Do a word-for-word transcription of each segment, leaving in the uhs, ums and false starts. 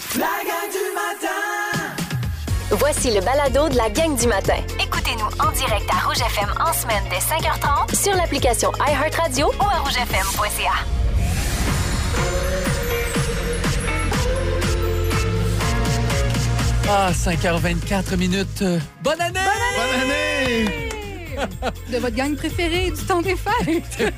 La gang du matin! Voici le balado de la gang du matin. Écoutez-nous en direct à Rouge F M en semaine dès cinq heures trente Sur l'application iHeartRadio ou à rouge f m point c a. Ah, cinq heures vingt-quatre minutes. Bonne année! Bonne année! De votre gang préférée du temps des fêtes.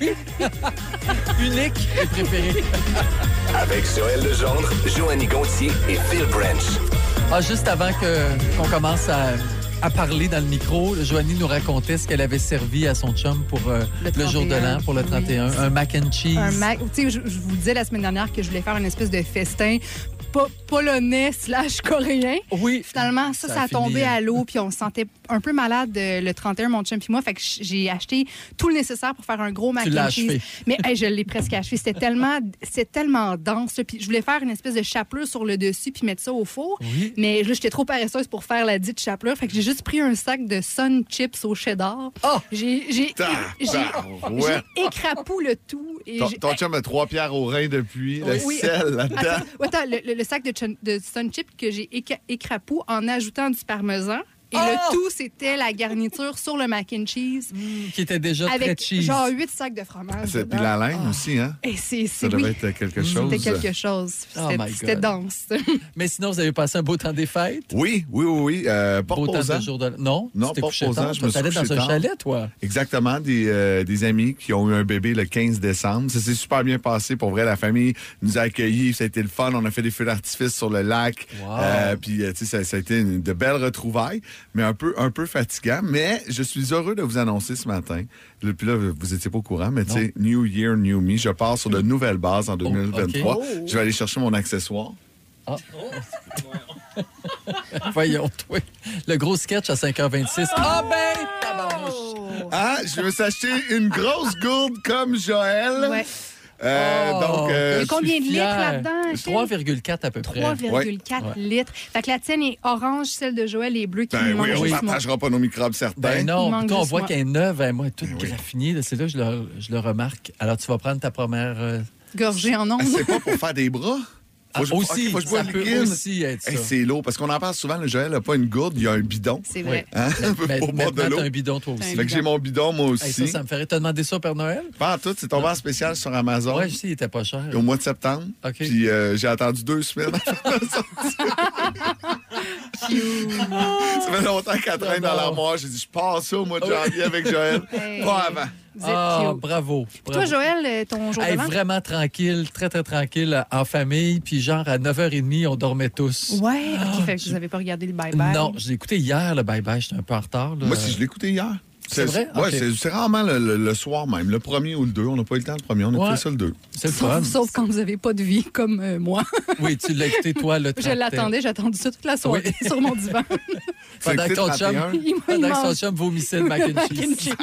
Unique et préféré. Avec Joël Legendre, Joanny Gontier et Phil Branch. Ah, juste avant que, qu'on commence à, à parler dans le micro, Joanny nous racontait ce qu'elle avait servi à son chum pour euh, le, le jour de l'an, pour le trente et un. Oui. Un mac and cheese. Un mac. Tu sais, je, je vous disais la semaine dernière que je voulais faire une espèce de festin po- polonais slash coréen. Oui. Finalement, ça, ça, ça a, a tombé à l'eau, puis on se sentait un peu malade euh, le trente et un, mon chum puis moi. Fait que j'ai acheté tout le nécessaire pour faire un gros mac and cheese. Mais hey, je l'ai presque achevé. C'était tellement, c'était tellement dense. Puis je voulais faire une espèce de chapelure sur le dessus puis mettre ça au four. Oui. Mais là, j'étais trop paresseuse pour faire la dite chapelure. Fait que j'ai juste pris un sac de Sun Chips au cheddar. Oh! J'ai, j'ai, Ta, j'ai, ta, ouais. j'ai écrapou le tout. Et ton, j'ai... ton chum a trois pierres au rein depuis, le oui. sel là-dedans. Attends, attends le, le, le sac de, de Sun Chips que j'ai éca- écrapou en ajoutant du parmesan. Et oh! le tout, c'était la garniture sur le mac and cheese. Mmh, qui était déjà avec très cheese. Genre huit sacs de fromage. C'est puis la laine oh. aussi, hein? Et c'est, c'est, ça devait oui. être quelque chose. C'était quelque chose. Oh c'était, c'était dense. Mais sinon, vous avez passé un beau temps des fêtes? Oui, oui, oui. oui. Euh, pas beau reposant. temps de jour de... Non? Non, pas reposant. Je me suis allé dans un tard. chalet, toi? Exactement. Des, euh, des amis qui ont eu un bébé le quinze décembre. Ça s'est super bien passé. Pour vrai, la famille nous a accueillis. Ça a été le fun. On a fait des feux d'artifice sur le lac. Wow. Euh, puis, tu sais, ça, ça a été une, de belles retrouvailles, mais un peu, un peu fatigant, mais je suis heureux de vous annoncer ce matin. Puis là, vous étiez pas au courant, mais tu sais, New Year, New Me. Je pars sur de nouvelles bases en deux mille vingt-trois. Oh, okay. Je vais aller chercher mon accessoire. Ah. Oh. Voyons, toi. Le gros sketch à cinq heures vingt-six. Ah ben, tabarnouche. Ah, je me suis acheté une grosse gourde comme Joël. Ouais. Euh, oh, donc, euh, combien de litres là-dedans? trois virgule quatre à peu près. trois virgule quatre ouais. litres. Fait que la tienne est orange, celle de Joël est bleue qui ben me oui, manque. on ne partagera pas nos microbes, certains. Ben non, toi, on voit moi. qu'elle est neuve, hein, moi, toute ben oui. graffinée. C'est là que je le, je le remarque. Alors, tu vas prendre ta première... Euh... Gorgée en ondes. Ah, c'est pas pour faire des bras? Faut ah, je, aussi, okay, faut que je ça peut liquide. aussi être ça. Hey, c'est lourd, parce qu'on en parle souvent, le Joël n'a pas une gourde, il y a un bidon. C'est vrai. Hein? Mais, pour mais, boire de l'eau. T'as un bidon, toi aussi. Fait que j'ai mon bidon, moi aussi. Hey, ça, ça me ferait te demander ça au Père Noël? Pas en tout, c'est tombé en spécial sur Amazon. Oui, je sais, il était pas cher. Au mois de septembre. Okay. Puis euh, j'ai attendu deux semaines. Ça fait longtemps qu'elle traîne dans l'armoire. J'ai dit, je passe ça au mois de janvier avec Joël. Hey. Pas avant. Ah, bravo, bravo. Toi, Joël, ton jour hey, de l'an? Vraiment tranquille, très, très tranquille, en famille. Puis genre, à neuf heures trente, on dormait tous. Ouais, ah, OK, fait que je... vous n'avez pas regardé le bye-bye? Non, je l'ai écouté hier, le bye-bye. J'étais un peu en retard. Là. Moi, si je l'ai écouté hier. C'est, c'est vrai? Oui, okay. c'est, c'est rarement le, le, le soir même. Le premier ou le deux. On n'a pas eu le temps le premier. On a ouais. fait ça le deux. C'est le sauf, fun. Sauf quand vous n'avez pas de vie comme euh, moi. Oui, tu l'as écouté, toi, le trente. Je l'attendais. J'ai attendu ça toute la soirée oui. sur mon divan. Pendant que ton chum, pendant que son chum vomissait le mac and cheese.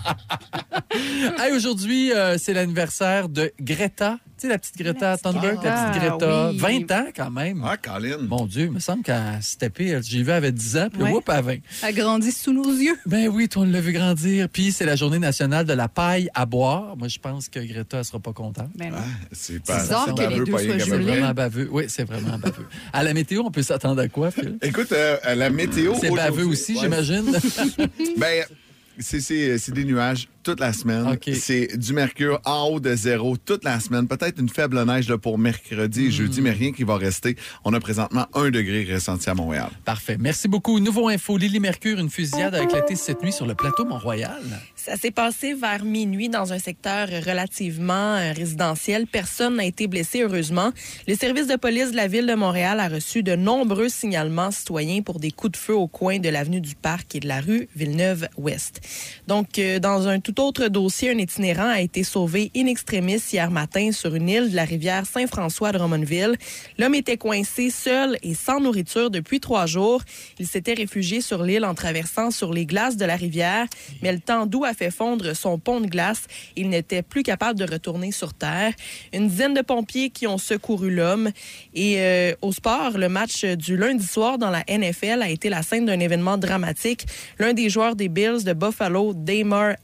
Hey, aujourd'hui, euh, c'est l'anniversaire de Greta. Tu sais, la petite Greta la Thunberg, ah, la petite Greta. Oui. vingt ans, quand même. Ah, Colin. Mon Dieu, il me semble qu'elle s'est tapée. J'ai vu, elle avait dix ans, puis ouais. whoop, à vingt. Elle grandit sous nos yeux. Ben oui, toi, on l'a vu grandir. Puis c'est la journée nationale de la paille à boire. Moi, je pense que Greta, elle sera pas contente. Ben non. Ah, c'est pas c'est bizarre que les deux soient jumelés. C'est vraiment baveux. Oui, c'est vraiment baveux. À la météo, on peut s'attendre à quoi, Phil? Écoute, euh, à la météo... C'est baveux aussi, ouais. j'imagine. Ben, c'est, c'est, c'est des nuages toute la semaine. Okay. C'est du mercure en haut de zéro toute la semaine. Peut-être une faible neige là, pour mercredi et mmh. jeudi, mais rien qui va rester. On a présentement un degré ressenti à Montréal. Parfait. Merci beaucoup. Nouveau info. Lily Mercure, une fusillade a éclaté cette nuit sur le plateau Mont-Royal. Ça s'est passé vers minuit dans un secteur relativement résidentiel. Personne n'a été blessé, heureusement. Le service de police de la Ville de Montréal a reçu de nombreux signalements citoyens pour des coups de feu au coin de l'avenue du Parc et de la rue Villeneuve-Ouest. Donc, euh, dans un tout autre dossier, un itinérant a été sauvé in extremis hier matin sur une île de la rivière Saint-François de Drummondville. L'homme était coincé seul et sans nourriture depuis trois jours. Il s'était réfugié sur l'île en traversant sur les glaces de la rivière, mais le temps doux a fait fondre son pont de glace. Il n'était plus capable de retourner sur terre. Une dizaine de pompiers qui ont secouru l'homme. Et euh, au sport, le match du lundi soir dans la N F L a été la scène d'un événement dramatique. L'un des joueurs des Bills de Buffalo, Damar Hamlin,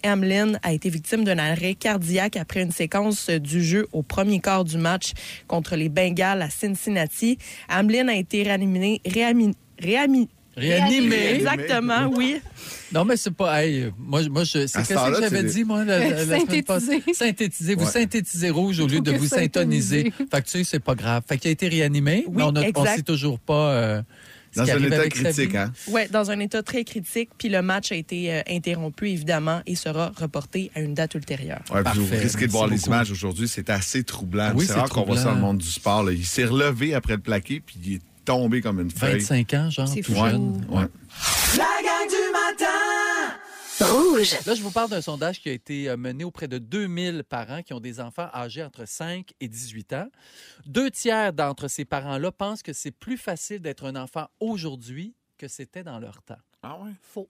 Hamlin a été victime d'un arrêt cardiaque après une séquence du jeu au premier quart du match contre les Bengals à Cincinnati. Hamlin a été réanimé... réanimé, réanimé Réanimé. Exactement, oui. Non, mais c'est pas... Hey, moi, moi je, c'est qu'est-ce que j'avais dit, moi, la, la, la semaine passée? Synthétiser. Vous ouais. synthétisez rouge au lieu de vous syntoniser. Fait que tu sais, c'est pas grave. Fait qu'il a été réanimé, oui, mais on ne sait toujours pas... Euh, dans un état critique, hein? Oui, dans un état très critique. Puis le match a été euh, interrompu, évidemment, et sera reporté à une date ultérieure. Ouais, puis vous risquez de voir les images aujourd'hui. C'est assez troublant. Ah oui, c'est, c'est rare qu'on voit ça dans le monde du sport. Là. Il s'est relevé après le plaqué, puis il est tombé comme une feuille. vingt-cinq ans, genre, c'est tout fou. jeune. Ouais. La gang du matin! Rouge. Là, je vous parle d'un sondage qui a été mené auprès de deux mille parents qui ont des enfants âgés entre cinq et dix-huit ans. Deux tiers d'entre ces parents-là pensent que c'est plus facile d'être un enfant aujourd'hui que c'était dans leur temps. Ah ouais? Faux.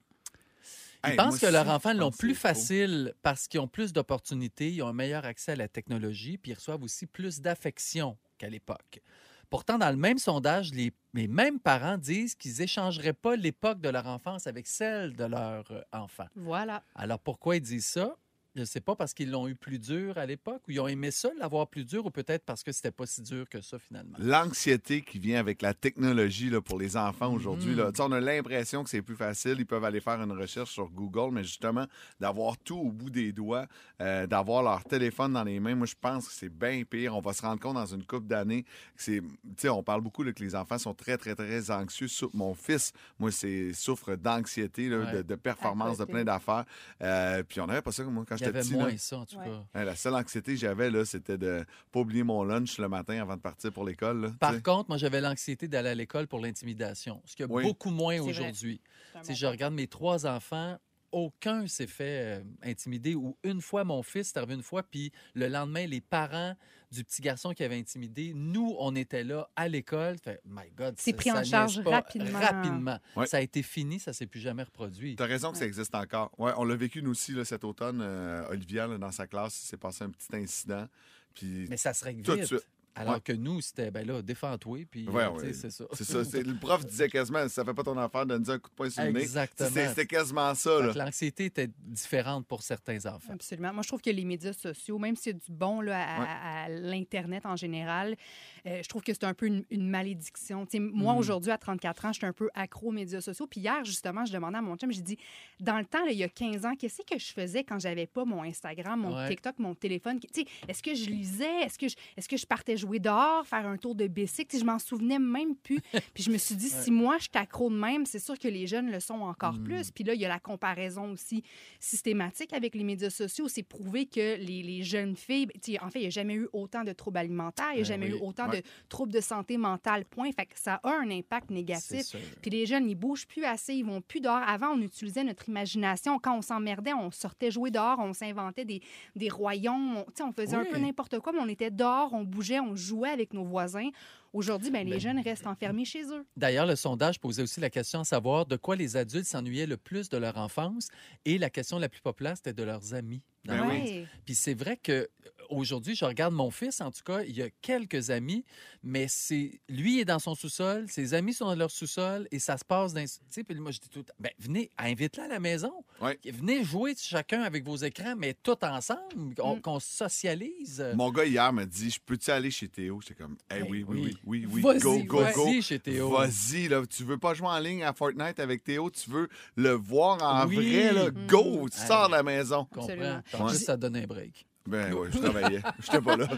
Ils Hey, pensent que leurs enfants l'ont plus faux. facile parce qu'ils ont plus d'opportunités, ils ont un meilleur accès à la technologie, puis ils reçoivent aussi plus d'affection qu'à l'époque. Pourtant, dans le même sondage, les, les mêmes parents disent qu'ils n'échangeraient pas l'époque de leur enfance avec celle de leur enfant. Voilà. Alors, pourquoi ils disent ça? Je ne sais pas, parce qu'ils l'ont eu plus dur à l'époque, ou ils ont aimé ça, l'avoir plus dur, ou peut-être parce que c'était pas si dur que ça, finalement. L'anxiété qui vient avec la technologie là, pour les enfants aujourd'hui, Mm. là, on a l'impression que c'est plus facile. Ils peuvent aller faire une recherche sur Google, mais justement, d'avoir tout au bout des doigts, euh, d'avoir leur téléphone dans les mains, moi, je pense que c'est bien pire. On va se rendre compte dans une couple d'années que c'est... Tu sais, on parle beaucoup là, que les enfants sont très, très, très anxieux. Mon fils, moi, c'est souffre d'anxiété, là, Ouais. de, de performance, de plein d'affaires. Euh, puis on n'avait pas ça, moi, quand Il y j'étais avait petit. moins Là. ça, en tout Ouais. cas. Hein, la seule anxiété que j'avais, là, c'était de ne pas oublier mon lunch le matin avant de partir pour l'école. Là, Par t'sais. contre, moi, j'avais l'anxiété d'aller à l'école pour l'intimidation, ce qu'il y a Oui. beaucoup moins C'est vrai. aujourd'hui. C'est un Si bon je point. regarde mes trois enfants, aucun s'est fait euh, intimider. Ou une fois, mon fils est arrivé une fois, puis le lendemain, les parents du petit garçon qui avait intimidé, nous, on était là à l'école. Fait, my God, C'est ça- pris en ça niaise charge pas. rapidement. Rapidement. Ouais. Ça a été fini, ça s'est plus jamais reproduit. Tu as raison que ça existe encore. Ouais, on l'a vécu, nous aussi, là, cet automne. Euh, Olivia, là, dans sa classe, il s'est passé un petit incident. Puis Mais ça se règle tout de vite. suite. Alors Ouais. que nous, c'était, ben là, défends-toi, puis Ouais, euh, ouais. tu sais, c'est ça. C'est ça. C'est, le prof disait quasiment, ça fait pas ton affaire de nous dire un coup de poing sur le nez. Exactement. C'était, c'était quasiment ça. Fait Là. que l'anxiété était différente pour certains enfants. Absolument. Moi, je trouve que les médias sociaux, même si c'est du bon là, à, Ouais. à l'Internet en général, euh, je trouve que c'est un peu une, une malédiction. Tu sais, moi, Mm. aujourd'hui, à trente-quatre ans, je suis un peu accro aux médias sociaux. Puis hier, justement, je demandais à mon chum, j'ai dit, dans le temps, là, il y a quinze ans, qu'est-ce que je faisais quand j'avais pas mon Instagram, mon Ouais. TikTok, mon téléphone? Tu sais, est-ce que je lisais? Est-ce que je, est-ce que je partais jouer dehors, faire un tour de bicycle? Tu sais, je m'en souvenais même plus. Puis je me suis dit, si moi, je suis accro de même, c'est sûr que les jeunes le sont encore Mm. plus. Puis là, il y a la comparaison aussi systématique avec les médias sociaux. C'est prouvé que les, les jeunes filles... tu sais, en fait, il n'y a jamais eu autant de troubles alimentaires, il n'y a Ben jamais oui. eu autant Ouais. de troubles de santé mentale, point. Fait que ça a un impact C'est négatif. sûr. Puis les jeunes, ils bougent plus assez, ils vont plus dehors. Avant, on utilisait notre imagination. Quand on s'emmerdait, on sortait jouer dehors, on s'inventait des, des royaumes. On, tu sais, on faisait un Oui. peu n'importe quoi, mais on était dehors, on bougeait, on jouait avec nos voisins. Aujourd'hui, ben, les Ben, jeunes restent enfermés chez eux. D'ailleurs, le sondage posait aussi la question à savoir de quoi les adultes s'ennuyaient le plus de leur enfance. Et la question la plus populaire, c'était de leurs amis. dans Ben le oui. monde. Ouais. Puis c'est vrai que aujourd'hui, je regarde mon fils, en tout cas, il y a quelques amis, mais c'est lui il est dans son sous-sol, ses amis sont dans leur sous-sol et ça se passe dans... Tu sais, puis moi, je dis tout le temps, ben, venez, invite-la à la maison. Ouais. Venez jouer chacun avec vos écrans, mais tout ensemble, qu'on Mm. qu'on socialise. Mon gars, hier, m'a dit, je peux-tu aller chez Théo? J'étais comme, hey, Ben oui, oui. oui, oui, oui, oui, Vas-y, go, go, go. Vas-y chez Théo. Vas-y, là, tu veux pas jouer en ligne à Fortnite avec Théo, tu veux le voir en Oui. vrai, là, go, tu Hey. sors de la maison. Comprends? Absolument. En Ouais. plus, ça donne un break. Ben oui, je travaillais, j'étais pas là.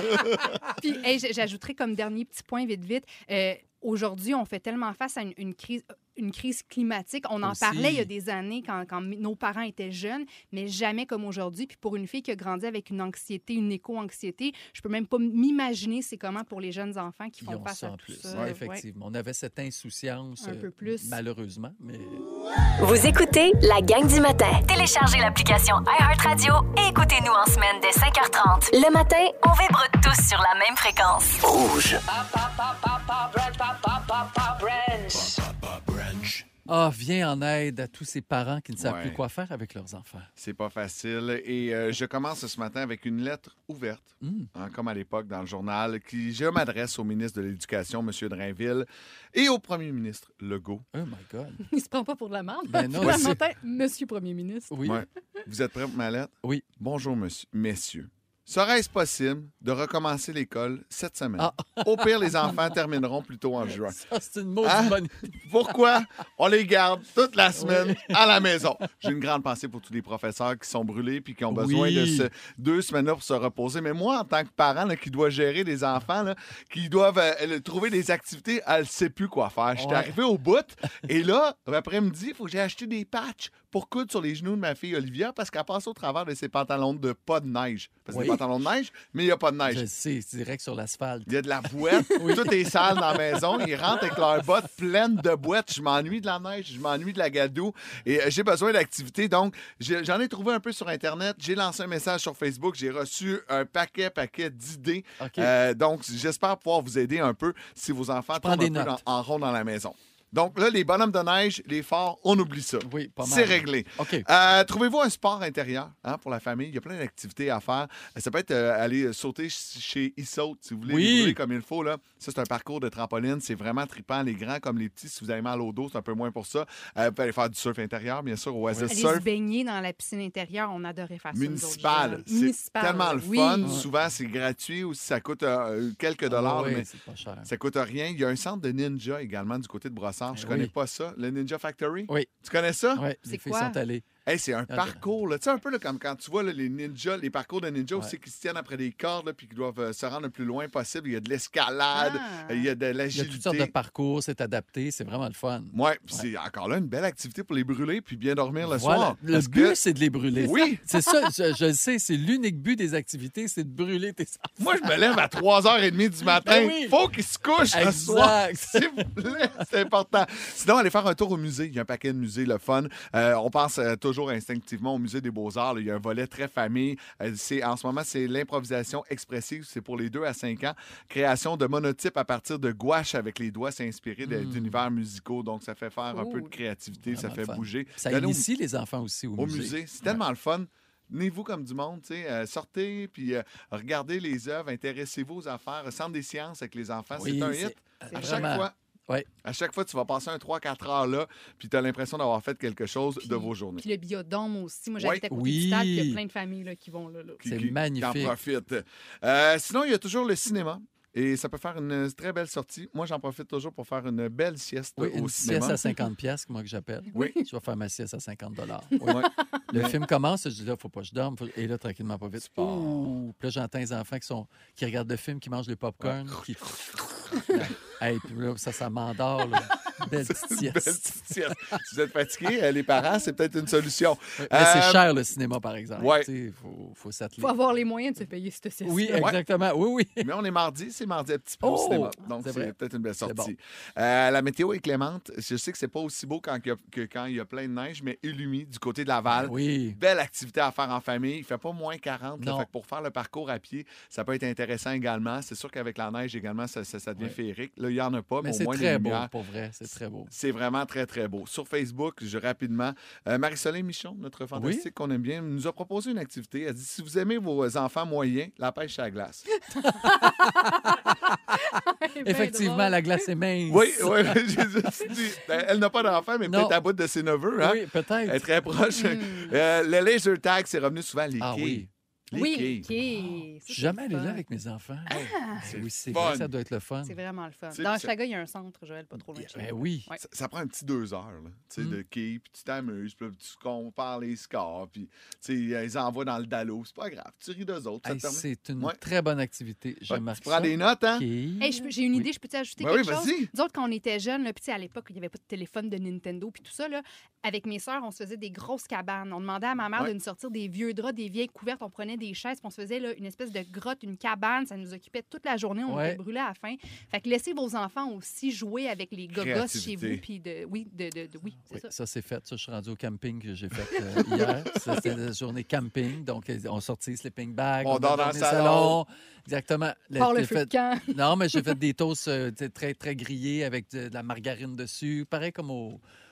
Puis, hey, j- j'ajouterais comme dernier petit point, vite, vite. euh, Aujourd'hui, on fait tellement face à une, une crise, une crise climatique. On en Aussi. parlait il y a des années quand, quand nos parents étaient jeunes, mais jamais comme aujourd'hui. Puis pour une fille qui a grandi avec une anxiété, une éco-anxiété, je peux même pas m'imaginer c'est comment pour les jeunes enfants qui Ils font ont face ça à en tout plus. ça. Ouais, Ouais. effectivement. On avait cette insouciance. Un euh, peu plus. Malheureusement, mais... Vous écoutez la gang du matin. Téléchargez l'application iHeartRadio et écoutez-nous en semaine dès cinq heures trente. Le matin, On vibre tous sur la même fréquence. Rouge. Ah, viens en aide à tous ces parents qui ne savent Ouais. plus quoi faire avec leurs enfants. C'est pas facile. Et euh, je commence ce matin avec une lettre ouverte, Mm. hein, comme à l'époque dans le journal, qui je m'adresse au ministre de l'Éducation, M. Drainville, et au premier ministre Legault. Oh my God. Il se prend pas pour de la merde. Ben non, Tous les c'est- matins, Monsieur Premier ministre. Oui. Ouais. Vous êtes prêts pour ma lettre? Oui. Bonjour, monsieur, messieurs. Serait-ce possible de recommencer l'école cette semaine? Ah. Au pire, les enfants termineront plus tôt en juin. Ça, c'est une maudite Hein? bonne idée. Pourquoi on les garde toute la semaine à la maison? J'ai une grande pensée pour tous les professeurs qui sont brûlés puis qui ont besoin Oui. de ce deux semaines-là pour se reposer. Mais moi, en tant que parent là, qui doit gérer des enfants, là, qui doivent euh, trouver des activités, elle ne sait plus quoi faire. J'étais Ouais. arrivé au bout et là, après-midi, il faut que j'ai acheté des patchs pour coudre sur les genoux de ma fille Olivia parce qu'elle passe au travers de ses pantalons de pas de neige. Parce que Oui. des pantalons de neige, mais il n'y a pas de neige. Je le sais, c'est direct sur l'asphalte. Il y a de la bouette, tout est sale dans la maison. Ils rentrent avec leurs bottes pleines de boîtes. Je m'ennuie de la neige, je m'ennuie de la gadoue et euh, j'ai besoin d'activités. Donc, j'ai- j'en ai trouvé un peu sur Internet. J'ai lancé un message sur Facebook. J'ai reçu un paquet, paquet d'idées. OK. Euh, donc, j'espère pouvoir vous aider un peu si vos enfants prends tournent un des peu notes. en, en rond dans la maison. Donc là, les bonhommes de neige, les forts, on oublie ça. Oui, pas mal. C'est réglé. OK. Euh, Trouvez-vous un sport intérieur hein, pour la famille? Il y a plein d'activités à faire. Euh, Ça peut être euh, aller sauter ch- chez Issaute, si vous voulez Oui. les brûler comme il faut. Là. Ça, c'est un parcours de trampoline. C'est vraiment trippant, les grands comme les petits. Si vous avez mal au dos, c'est un peu moins pour ça. Euh, vous pouvez aller faire du surf intérieur, bien sûr, au Oasis Aller Surf. se baigner dans la piscine intérieure, on adorait faire ça. nous autres Municipal. jeunes. C'est Municipal, tellement le oui. fun. Ouais. Souvent, c'est gratuit ou si ça coûte euh, quelques dollars. Ah oui, mais c'est pas cher. ça coûte rien. Il y a un centre de ninja également du côté de Brossard. Je Eh connais oui. pas ça. Le Ninja Factory. Oui. Tu connais ça? Oui, C'est les filles quoi? sont allées. Hey, c'est un Ah, parcours, là. Tu sais, un peu là, comme quand tu vois là, les ninjas, les parcours de ninjas Ouais. aussi qui se tiennent après des cordes là, puis qui doivent euh, se rendre le plus loin possible. Il y a de l'escalade, Ah. euh, il y a de Il y a l'agilité. toutes sortes de parcours, c'est adapté, c'est vraiment le fun. Oui, puis c'est encore là une belle activité pour les brûler puis bien dormir le Voilà. soir. Le Parce but, que c'est de les brûler. Oui. C'est ça, je, je le sais, c'est l'unique but des activités, c'est de brûler tes enfants. moi, je me lève à trois heures trente du matin. Ben oui. Faut qu'ils se couchent le soir. Exact. S'il vous plaît, c'est important. Sinon, allez faire un tour au musée. Il y a un paquet de musées, le fun. Euh, on pense euh, toujours instinctivement au musée des Beaux-Arts. Là. Il y a un volet très famille. Euh, c'est, en ce moment, c'est l'improvisation expressive. C'est pour les deux à cinq ans. Création de monotypes à partir de gouache avec les doigts. C'est inspiré de- d'univers musicaux. Donc, ça fait faire un peu de Cool. créativité. Ça Vraiment fait le fun. bouger. Ça Allez au- initie les enfants aussi au, au musée. C'est tellement le fun. Tenez-vous comme du monde, tu sais, euh, sortez, puis euh, regardez les œuvres, intéressez-vous aux affaires, centre des sciences avec les enfants, Oui, c'est un c'est- hit. À vraiment. chaque fois, Ouais. à chaque fois, tu vas passer un trois quatre heures là, puis tu as l'impression d'avoir fait quelque chose Puis- de vos journées. Puis le biodôme aussi. Moi, Ouais. j'habite à côté Oui. du stade, puis il y a plein de familles là, qui vont là. là. Qui- C'est qui- magnifique. Qui en profitent. Euh, sinon, il y a toujours le cinéma. Et ça peut faire une très belle sortie. Moi, j'en profite toujours pour faire une belle sieste Oui, au une cinéma. sieste à cinquante piastres, moi que j'appelle. Oui. Je vais faire ma sieste à cinquante dollars. Ouais. Le film commence, je dis là, faut pas que je dorme. Faut- Et là, tranquillement, pas vite. Ouh. Puis là, j'entends les enfants qui, sont... qui regardent le film, qui mangent le popcorn. Qui... hey, puis là, ça, ça m'endort. Là. Belle petite Une belle sieste. petite sieste. Si vous êtes fatigué, euh, les parents, c'est peut-être une solution. Mais Euh, c'est cher, le cinéma, par exemple. ouais. Il faut, faut s'atteler. Il faut avoir les moyens de se payer cette sieste. Oui, exactement. Oui, oui. Mais on est mardi, c'est mardi un petit peu au Oh, cinéma. Donc, c'est c'est vrai. peut-être une belle C'est sortie. Euh, la météo est clémente. Je sais que c'est pas aussi beau quand il y a, que quand il y a plein de neige, mais Illumi, du côté de Laval. Oui. Belle activité à faire en famille. Il fait pas moins quarante. là. Non. Fait que pour faire le parcours à pied, ça peut être intéressant également. C'est sûr qu'avec la neige également, ça, ça, ça devient Ouais. féerique. Là, il n'y en a pas, mais, Mais au c'est moins les très beau, lumières. pour vrai. C'est très beau. C'est vraiment très, très beau. Sur Facebook, je rapidement, euh, Marie-Soleil Michon, notre fantastique qu'on aime bien, nous a proposé une activité. Elle dit si vous aimez vos enfants moyens, la pêche à la glace. C'est bien Effectivement, drôle. la glace est mince. Oui, oui, j'ai juste dit. Ben, elle n'a pas d'enfant, mais Non. peut-être à bout de ses neveux. Hein? Oui, Elle est peut-être. très proche. Mm. Euh, le laser tag, c'est revenu souvent les Ah quilles. oui. Les Oui, quilles. OK. Je suis jamais allé là avec mes enfants. c'est oui, c'est fun. vrai, ça doit être le fun. C'est vraiment le fun. C'est- Dans c'est- Chaga, il y a un centre, Joël, pas trop loin de chez Ben nous. oui. Ouais. Ça, ça prend un petit deux heures là, tu sais, Mm. de quilles, puis tu t'amuses, puis là, tu compares les scores, puis tu sais, ils envoient dans le dallo. C'est pas grave, tu ris d'eux autres. ça Hey, te permet- c'est une Ouais. très bonne activité. Je Ouais, marque tu prends ça. des notes, hein? OK. Hey, je peux- j'ai une Oui. idée, je peux t'ajouter Ben quelque oui, chose? vas-y. Nous autres, quand on était jeunes, là, puis tu sais, à l'époque, il n'y avait pas de téléphone de Nintendo puis tout ça, là, avec mes sœurs, on se faisait des grosses cabanes. On demandait à ma mère Ouais. de nous sortir des vieux draps, des vieilles couvertes. On prenait des chaises, puis on se faisait là, une espèce de grotte, une cabane. Ça nous occupait toute la journée. On Ouais. était brûlés à la fin. Fait que laissez vos enfants aussi jouer avec les gogos chez Créativité. vous. Puis de, oui, de, de, de- oui, c'est Oui, ça. ça, c'est fait. Ça, je suis rendu au camping que j'ai fait euh, hier. Ça, C'était la journée camping. Donc, euh, on sortit sleeping bag. On dort dans le le salon. Exactement. Par le j'ai feu fait- de camp. Non, mais j'ai fait des toasts euh, tu sais, très, très grillés avec de, de la margarine dessus. Pareil comme au,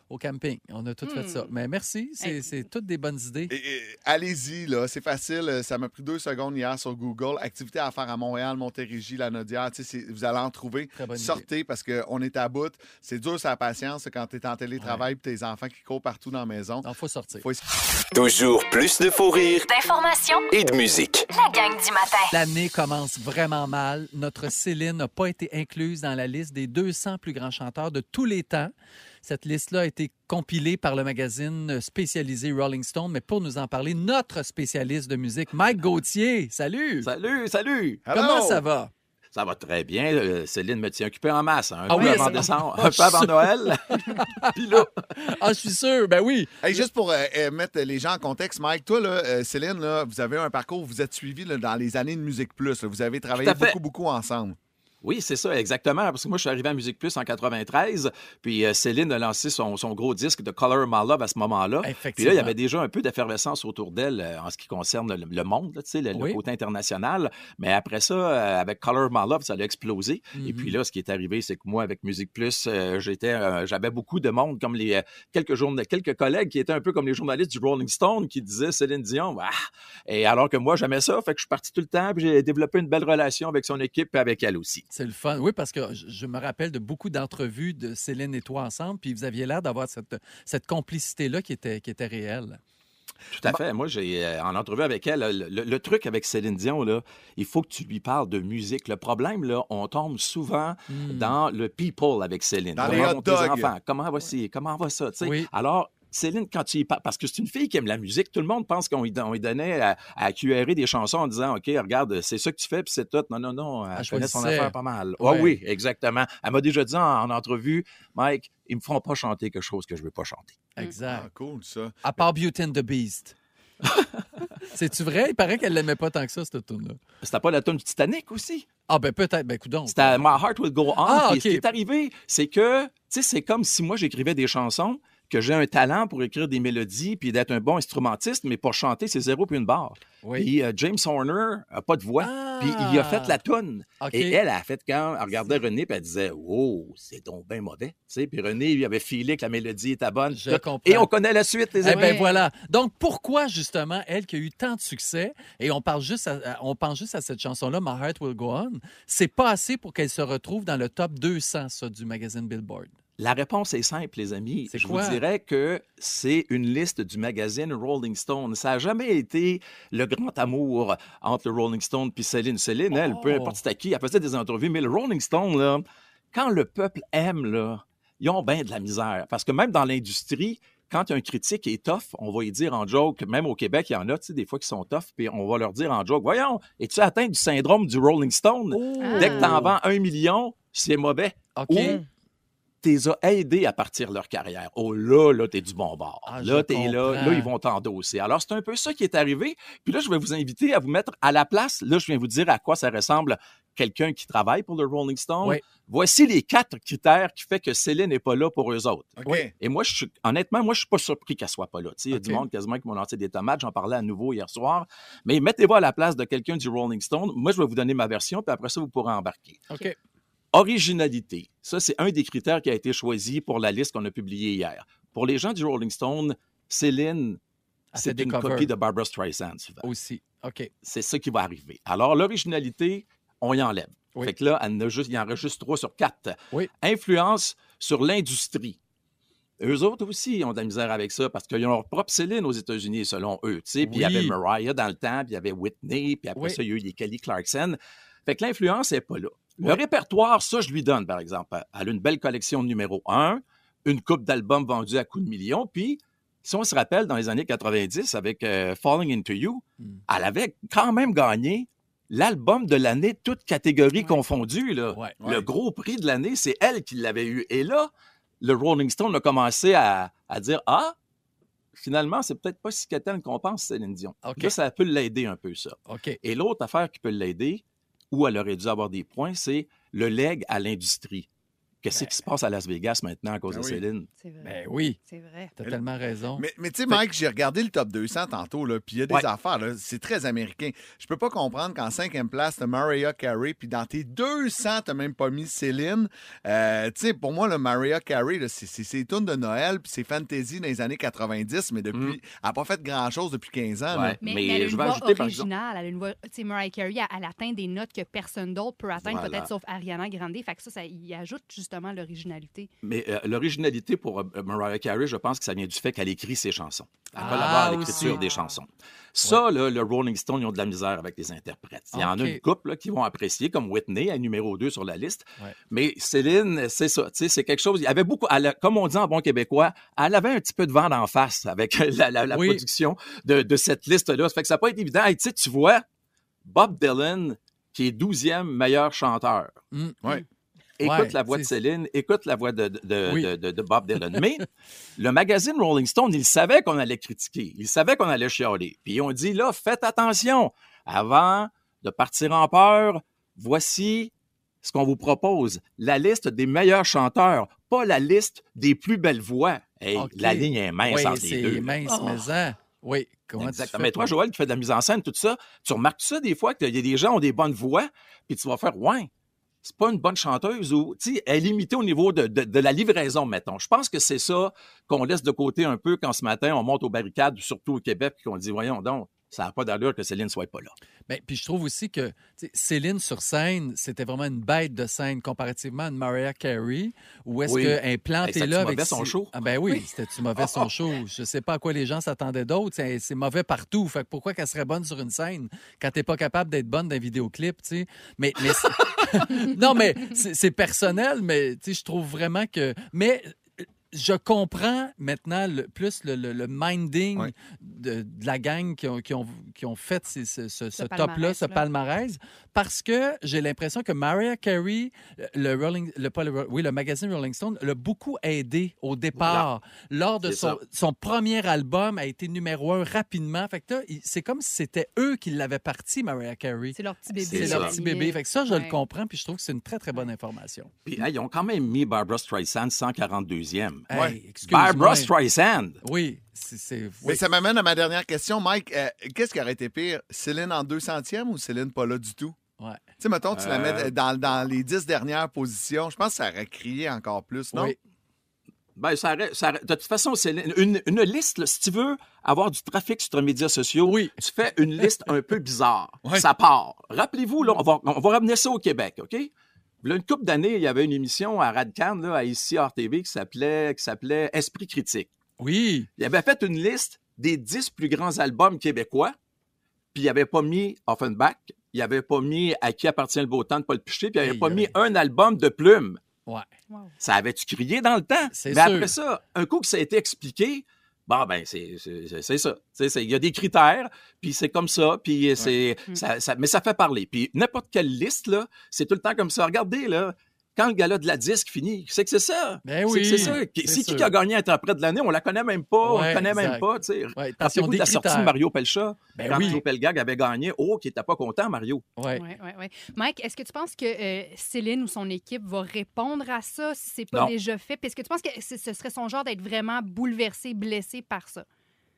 au camping. On a tout mm. fait ça. Mais merci, c'est, hey. c'est toutes des bonnes idées. Et, et, allez-y, là, c'est facile. Ça m'a pris deux secondes hier sur Google. Activités à faire à Montréal, Montérégie, La Naudière. Vous allez en trouver. Sortez idée. Parce qu'on est à bout. C'est dur, c'est la patience quand tu es en télétravail et ouais. tes enfants qui courent partout dans la maison. Il faut sortir. Faut... Toujours plus de fou rire, d'informations et de musique. La gang du matin. L'année commence vraiment mal. Notre Céline n'a pas été incluse dans la liste des deux cents plus grands chanteurs de tous les temps. Cette liste-là a été compilée par le magazine spécialisé Rolling Stone. Mais pour nous en parler, notre spécialiste de musique, Mike Gauthier. Salut! Salut, salut! Comment Hello. Ça va? Ça va très bien. Euh, Céline me tient occupé en masse. Un ah peu oui, avant décembre, un peu avant Noël. Puis là... Ah, je suis sûr, ben oui. Hey, juste pour euh, mettre les gens en contexte, Mike, toi, là, euh, Céline, là, vous avez un parcours, vous êtes suivi là, dans les années de Musique Plus. Là. Vous avez travaillé beaucoup, beaucoup ensemble. Oui, c'est ça, exactement. Parce que moi, je suis arrivé à Musique Plus en quatre-vingt-treize, puis euh, Céline a lancé son, son gros disque de Color My Love à ce moment-là. Puis là, il y avait déjà un peu d'effervescence autour d'elle euh, en ce qui concerne le, le monde, là, le, oui. le côté international. Mais après ça, euh, avec Color My Love, ça a explosé. Mm-hmm. Et puis là, ce qui est arrivé, c'est que moi, avec Musique Plus, euh, j'étais, euh, j'avais beaucoup de monde, comme les euh, quelques, journa- quelques collègues qui étaient un peu comme les journalistes du Rolling Stone qui disaient Céline Dion. Ah! Et alors que moi, j'aimais ça, fait que je suis parti tout le temps, puis j'ai développé une belle relation avec son équipe et avec elle aussi. C'est le fun. Oui, parce que je me rappelle de beaucoup d'entrevues de Céline et toi ensemble, puis vous aviez l'air d'avoir cette, cette complicité-là qui était, qui était réelle. Tout à fait. Moi, j'ai euh, en entrevue avec elle, le, le, le truc avec Céline Dion, là, il faut que tu lui parles de musique. Le problème, là, on tombe souvent mm. dans le people avec Céline. Dans Comment les hot dogs. Enfants? Comment va ci? Comment va ça? Oui. Alors, Céline, quand tu y parles, parce que c'est une fille qui aime la musique, tout le monde pense qu'on lui, on lui donnait à, à Q R E des chansons en disant « OK, regarde, c'est ça que tu fais, puis c'est tout. » Non, non, non, elle connaît son affaire pas mal. Ouais. Oh, oui, exactement. Elle m'a déjà dit en, en entrevue « Mike, ils me feront pas chanter quelque chose que je veux pas chanter. » Exact. Ah, cool, ça. À part Beauty and the Beast. C'est-tu vrai? Il paraît qu'elle l'aimait pas tant que ça, cette tune-là. C'était pas la tune du Titanic aussi? Ah, ben peut-être. Ben, coudonc. C'était My Heart Will Go On. Ah, okay. OK. Ce qui est arrivé, c'est que, tu sais, c'est comme si moi, j'écrivais des chansons, que j'ai un talent pour écrire des mélodies puis d'être un bon instrumentiste, mais pour chanter, c'est zéro puis une barre. Oui. Puis euh, James Horner n'a pas de voix, ah. puis il a fait la toune. Okay. Et elle a fait quand elle regardait René, puis elle disait « Oh, c'est donc bien mauvais. » Puis René, lui, avait filé que la mélodie était bonne. Je comprends. Et on connaît la suite, les amis. Eh bien, voilà. Donc, pourquoi, justement, elle qui a eu tant de succès, et on, parle juste à, on pense juste à cette chanson-là, « My Heart Will Go On », c'est pas assez pour qu'elle se retrouve dans le top deux cents, ça, du magazine Billboard? La réponse est simple, les amis. C'est Je quoi? vous dirais que c'est une liste du magazine Rolling Stone. Ça n'a jamais été le grand amour entre le Rolling Stone et Céline. Céline, elle, oh. peu importe c'était qui, elle faisait des entrevues, mais le Rolling Stone, là, quand le peuple aime, là, ils ont bien de la misère. Parce que même dans l'industrie, quand un critique est tough, on va y dire en joke, même au Québec, il y en a, tu sais, des fois qui sont tough, puis on va leur dire en joke, voyons, es-tu atteint du syndrome du Rolling Stone? Oh. Dès que t'en vends un million, c'est mauvais. OK. Ou, t'es a aidés à partir de leur carrière. Oh là, là, t'es du bon bord. Ah, là, t'es là, là, ils vont t'endosser. Alors, c'est un peu ça qui est arrivé. Puis là, je vais vous inviter à vous mettre à la place. Là, je viens vous dire à quoi ça ressemble quelqu'un qui travaille pour le Rolling Stone. Oui. Voici les quatre critères qui font que Céline n'est pas là pour eux autres. Okay. Et moi, je suis, honnêtement, moi, je suis pas surpris qu'elle soit pas là. Il y a okay. du monde quasiment qui m'ont lancé des tomates. J'en parlais à nouveau hier soir. Mais mettez-vous à la place de quelqu'un du Rolling Stone. Moi, je vais vous donner ma version, puis après ça, vous pourrez embarquer. OK. Originalité. Ça, c'est un des critères qui a été choisi pour la liste qu'on a publiée hier. Pour les gens du Rolling Stone, Céline, ah, c'est une covers. copie de Barbra Streisand. Souvent. Aussi. OK. C'est ça qui va arriver. Alors, l'originalité, on y enlève. Oui. Fait que là, elle en juste, il en reste juste trois sur quatre. Oui. Influence sur l'industrie. Eux autres aussi ont de la misère avec ça parce qu'ils ont leur propre Céline aux États-Unis, selon eux. Puis il oui. y avait Mariah dans le temps, puis il y avait Whitney, puis après oui. ça, il y a eu les Kelly Clarkson. Fait que l'influence n'est pas là. Le oui. répertoire, ça, je lui donne, par exemple. Elle a une belle collection de numéro un, une coupe d'albums vendus à coups de millions, puis si on se rappelle, dans les années quatre-vingt-dix, avec euh, Falling Into You, mm. elle avait quand même gagné l'album de l'année, toutes catégories ouais. confondues. Là. Ouais. Le ouais. gros prix de l'année, c'est elle qui l'avait eu. Et là, le Rolling Stone a commencé à, à dire « Ah, finalement, c'est peut-être pas si quétaine qu'on pense, Céline Dion. Okay. » Là, ça peut l'aider un peu, ça. Okay. Et l'autre affaire qui peut l'aider, où elle aurait dû avoir des points, c'est le leg à l'industrie. Qu'est-ce ben, qui se passe à Las Vegas maintenant à cause ben de oui. Céline? C'est vrai. Ben oui. C'est vrai. T'as tellement raison. Mais, mais tu sais, Mike, j'ai regardé le top deux cents tantôt, là, puis il y a des ouais. affaires, là, c'est très américain. Je peux pas comprendre qu'en cinquième place, t'as Mariah Carey, puis dans tes deux cents, t'as même pas mis Céline. Euh, tu sais, pour moi, le Mariah Carey, là, c'est, c'est ses tunes de Noël, puis c'est fantasy dans les années quatre-vingt-dix, mais depuis, mm. elle n'a pas fait grand-chose depuis quinze ans. Ouais. Mais, mais, mais elle a une voix ajouter, originale. Elle a une voix, tu sais, Mariah Carey, elle, elle atteint des notes que personne d'autre peut atteindre, voilà. peut-être sauf Ariana Grande. Fait que ça, ça y ajoute justement l'originalité. Mais euh, l'originalité pour euh, Mariah Carey, je pense que ça vient du fait qu'elle écrit ses chansons. Elle ah, collabore à l'écriture aussi. Des chansons. Ça, ouais. là, le Rolling Stone, ils ont de la misère avec les interprètes. Il y en okay. a une couple là, qui vont apprécier, comme Whitney, à numéro deux sur la liste. Ouais. Mais Céline, c'est ça. C'est quelque chose. Il y avait beaucoup, elle, comme on dit en bon québécois, elle avait un petit peu de vent d'en face avec la, la, la oui. production de, de cette liste-là. Ça fait que ça n'a pas été évident. Et, tu vois, Bob Dylan, qui est douzième meilleur chanteur. Mm. Ouais. Écoute ouais, la voix de Céline, écoute la voix de, de, de, oui. de, de, de Bob Dylan. Mais le magazine Rolling Stone, il savait qu'on allait critiquer. Il savait qu'on allait chialer. Puis ils ont dit, là, faites attention. Avant de partir en peur, voici ce qu'on vous propose. La liste des meilleurs chanteurs, pas la liste des plus belles voix. Hey, okay. La ligne est mince oui, entre les deux. Oui, c'est mince, oh. mais ça... Oui, comment exactement. Mais toi, Joël, qui fais de la mise en scène, tout ça, tu remarques ça des fois, qu'il y a des gens qui ont des bonnes voix, puis tu vas faire, ouais, c'est pas une bonne chanteuse ou, tu sais, elle est limitée au niveau de, de, de la livraison, mettons. Je pense que c'est ça qu'on laisse de côté un peu quand ce matin, on monte aux barricades, surtout au Québec, puis qu'on dit, voyons donc, ça n'a pas d'allure que Céline ne soit pas là. Bien, puis je trouve aussi que Céline sur scène, c'était vraiment une bête de scène comparativement à une Mariah Carey, où est-ce oui. qu'elle est plantée hey, là avec... mauvais son show? Ah ben oui, oui. c'était-tu mauvais son show? Je sais pas à quoi les gens s'attendaient d'autre. C'est, c'est mauvais partout. Fait que pourquoi qu'elle serait bonne sur une scène quand t'es pas capable d'être bonne dans un vidéoclip, tu sais? Mais, mais non, mais c'est, c'est personnel, mais tu sais, je trouve vraiment que... Mais... Je comprends maintenant le, plus le, le, le minding oui. de, de la gang qui ont, qui ont, qui ont fait ces, ce, ce, ce top-là, ce palmarès, parce que j'ai l'impression que Mariah Carey, le Rolling, le, pas le, oui, le magazine Rolling Stone, l'a beaucoup aidé au départ. Voilà. Lors de son, son premier album, a été numéro un rapidement. Fait que là, c'est comme si c'était eux qui l'avaient parti, Mariah Carey. C'est leur petit bébé. C'est, c'est leur petit bébé. Fait que ça, je ouais. le comprends, puis je trouve que c'est une très, très bonne information. Puis hey, ils ont quand même mis Barbra Streisand cent quarante-deuxième. Hey, ouais. Barbra Streisand. Oui. C'est, c'est, oui. Mais ça m'amène à ma dernière question. Mike, euh, qu'est-ce qui aurait été pire? Céline en deux centièmes ou Céline pas là du tout? Ouais. Tu sais, mettons, tu euh... la mets dans, dans les dix dernières positions. Je pense que ça aurait crié encore plus, non? Oui. Ben, ça aurait, ça aurait, de toute façon, c'est une, une liste, là, si tu veux avoir du trafic sur les médias sociaux, oui. tu fais une liste un peu bizarre. Oui. Ça part. Rappelez-vous, là, on va, on va ramener ça au Québec, OK? Là, une couple d'années, il y avait une émission à Radcan, là, à ici, R T V, qui s'appelait, qui s'appelait Esprit critique. Oui. Il avait fait une liste des dix plus grands albums québécois, puis il n'avait pas mis Offenbach, il n'avait pas mis À qui appartient le beau temps de Paul Piché, puis il n'avait hey, pas oui. mis un album de Plume. Ouais. Wow. Ça avait-tu crié dans le temps? C'est Mais sûr. Après ça, un coup que ça a été expliqué, bon, ben, c'est, c'est, c'est ça. Il y a des critères, puis c'est comme ça, puis ouais. c'est, mm. ça, ça, mais ça fait parler. Puis n'importe quelle liste, là, c'est tout le temps comme ça. Regardez, là, quand le gala de la disque finit, c'est que c'est ça. Ben oui, c'est que c'est ça. C'est, c'est qui qui a gagné interprète de l'année? On la connaît même pas. Ouais, on la connaît exact. même pas, tu sais. Ouais, Rappelez-vous de la critères. sortie de Mario Pelcha. Ben quand oui. Joe Pelgag avait gagné, oh, qui n'était pas content, Mario. Oui, ouais. ouais, ouais, ouais. Mike, est-ce que tu penses que euh, Céline ou son équipe va répondre à ça si c'est pas non. déjà fait? Puis est-ce que tu penses que ce serait son genre d'être vraiment bouleversé, blessé par ça?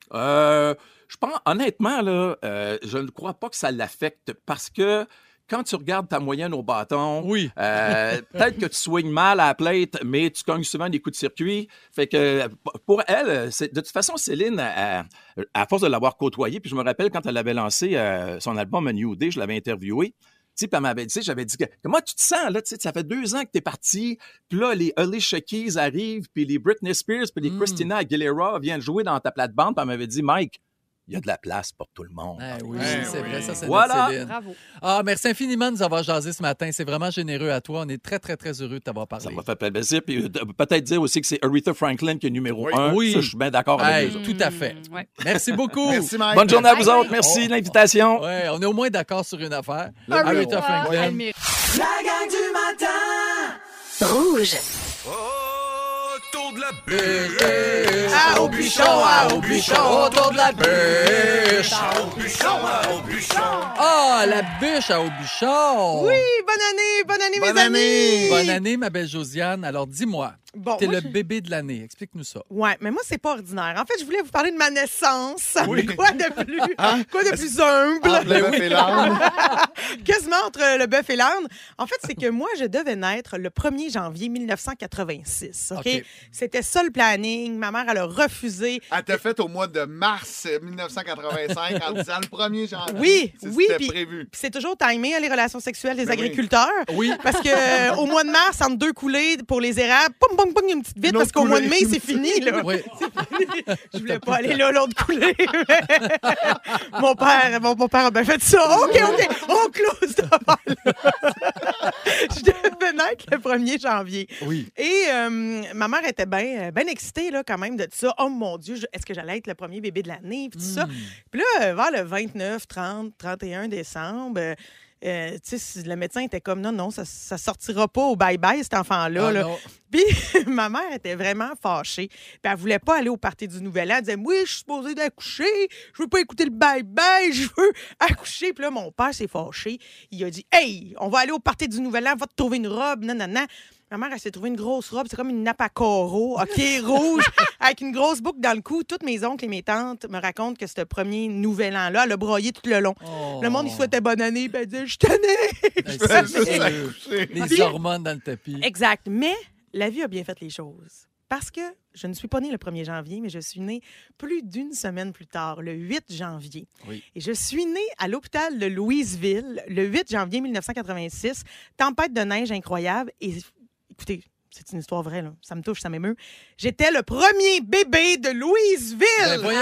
Euh, je pense, honnêtement, là, euh, je ne crois pas que ça l'affecte parce que quand tu regardes ta moyenne au bâton, oui. euh, peut-être que tu swings mal à la plate, mais tu cognes souvent des coups de circuit. Fait que pour elle, c'est, de toute façon, Céline, à, à force de l'avoir côtoyée, puis je me rappelle quand elle avait lancé euh, son album A New Day, je l'avais interviewé. Puis elle m'avait dit, j'avais dit, comment tu te sens, là? Ça fait deux ans que t'es parti, puis là, les Alicia Keys arrivent, puis les Britney Spears, puis les mm. Christina Aguilera viennent jouer dans ta plate-bande, puis elle m'avait dit, Mike, il y a de la place pour tout le monde. Ah oui, eh c'est oui. vrai, ça, c'est voilà. notre Céline. Bravo. Ah, merci infiniment de nous avoir jasé ce matin. C'est vraiment généreux à toi. On est très, très, très heureux de t'avoir parlé. Ça m'a fait plaisir. Puis peut-être dire aussi que c'est Aretha Franklin qui est numéro oui. un. Oui. Ça, je suis bien d'accord avec hey, vous. Tout à fait. Mmh, ouais. Merci beaucoup. Merci, Mike. Bonne journée à vous bye, autres. bye. Merci oh. de l'invitation. Ouais, on est au moins d'accord sur une affaire. Aretha Franklin. La gang du matin. Rouge. Oh, autour de la Bûche, bûche, ah, au bûchon, ah, au bûchon, autour de la bûche. Ah, au bûchon, ah, au bûchon. Ah, la bûche à au bûchon. Oui, bonne année, bonne année, bonne mes année. amis. Bonne année, ma belle Josiane. Alors, dis-moi, bon, t'es le je... bébé de l'année. Explique-nous ça. Ouais, mais moi, c'est pas ordinaire. En fait, je voulais vous parler de ma naissance. Oui. Quoi de plus, hein? Quoi de plus humble? Entre le bœuf et l'âne. Quasiment entre le bœuf et l'âne. En fait, c'est que moi, je devais naître le premier janvier mille neuf cent quatre-vingt-six. OK? Okay. C'était ça le planning. Ma mère, elle a refusé. Elle t'a fait au mois de mars mille neuf cent quatre-vingt-cinq en disant le premier janvier. Oui, oui. C'était prévu. Puis c'est toujours timé, hein, les relations sexuelles des ben agriculteurs. Oui. Parce que euh, au mois de mars, entre deux coulées pour les érables, pom, pom, pom, une petite vite, parce qu'au mois de mai, c'est fini, là. Oui. C'est fini. Je voulais pas aller là, l'autre coulée. mon père, mon, mon père a bien fait ça. OK, OK, on close cette affaire-là. Je devais naître le premier janvier. Oui. Et euh, ma mère était bien ben excitée, là, quand même, de ça. Oh mon Dieu, est-ce que j'allais être le premier bébé de l'année, puis tout mm. ça. Puis là, vers le vingt-neuf, trente, trente et un décembre... Euh, tu sais, le médecin était comme non, non, ça, ça sortira pas au bye-bye, cet enfant-là. Ah, là. Puis ma mère était vraiment fâchée. Puis elle voulait pas aller au party du Nouvel An. Elle disait oui, je suis supposée d'accoucher, je veux pas écouter le bye-bye, je veux accoucher. Puis là, mon père s'est fâché. Il a dit hey, on va aller au party du Nouvel An, va te trouver une robe, nanana. Ma mère, elle s'est trouvée une grosse robe. C'est comme une nappe à carreaux, OK, rouge, avec une grosse boucle dans le cou. Toutes mes oncles et mes tantes me racontent que ce premier nouvel an-là, elle a broyé tout le long. Oh. Le monde, il souhaitait bonne année, puis elle disait « Je tenais! » Les hormones dans le tapis. Exact. Mais la vie a bien fait les choses. Parce que je ne suis pas née le premier janvier, mais je suis née plus d'une semaine plus tard, le huit janvier. Oui. Et je suis née à l'hôpital de Louisville, le huit janvier mille neuf cent quatre-vingt-six. Tempête de neige incroyable. Et écoutez, c'est une histoire vraie, là. Ça me touche, ça m'émeut. J'étais le premier bébé de Louisville. Ben voyons,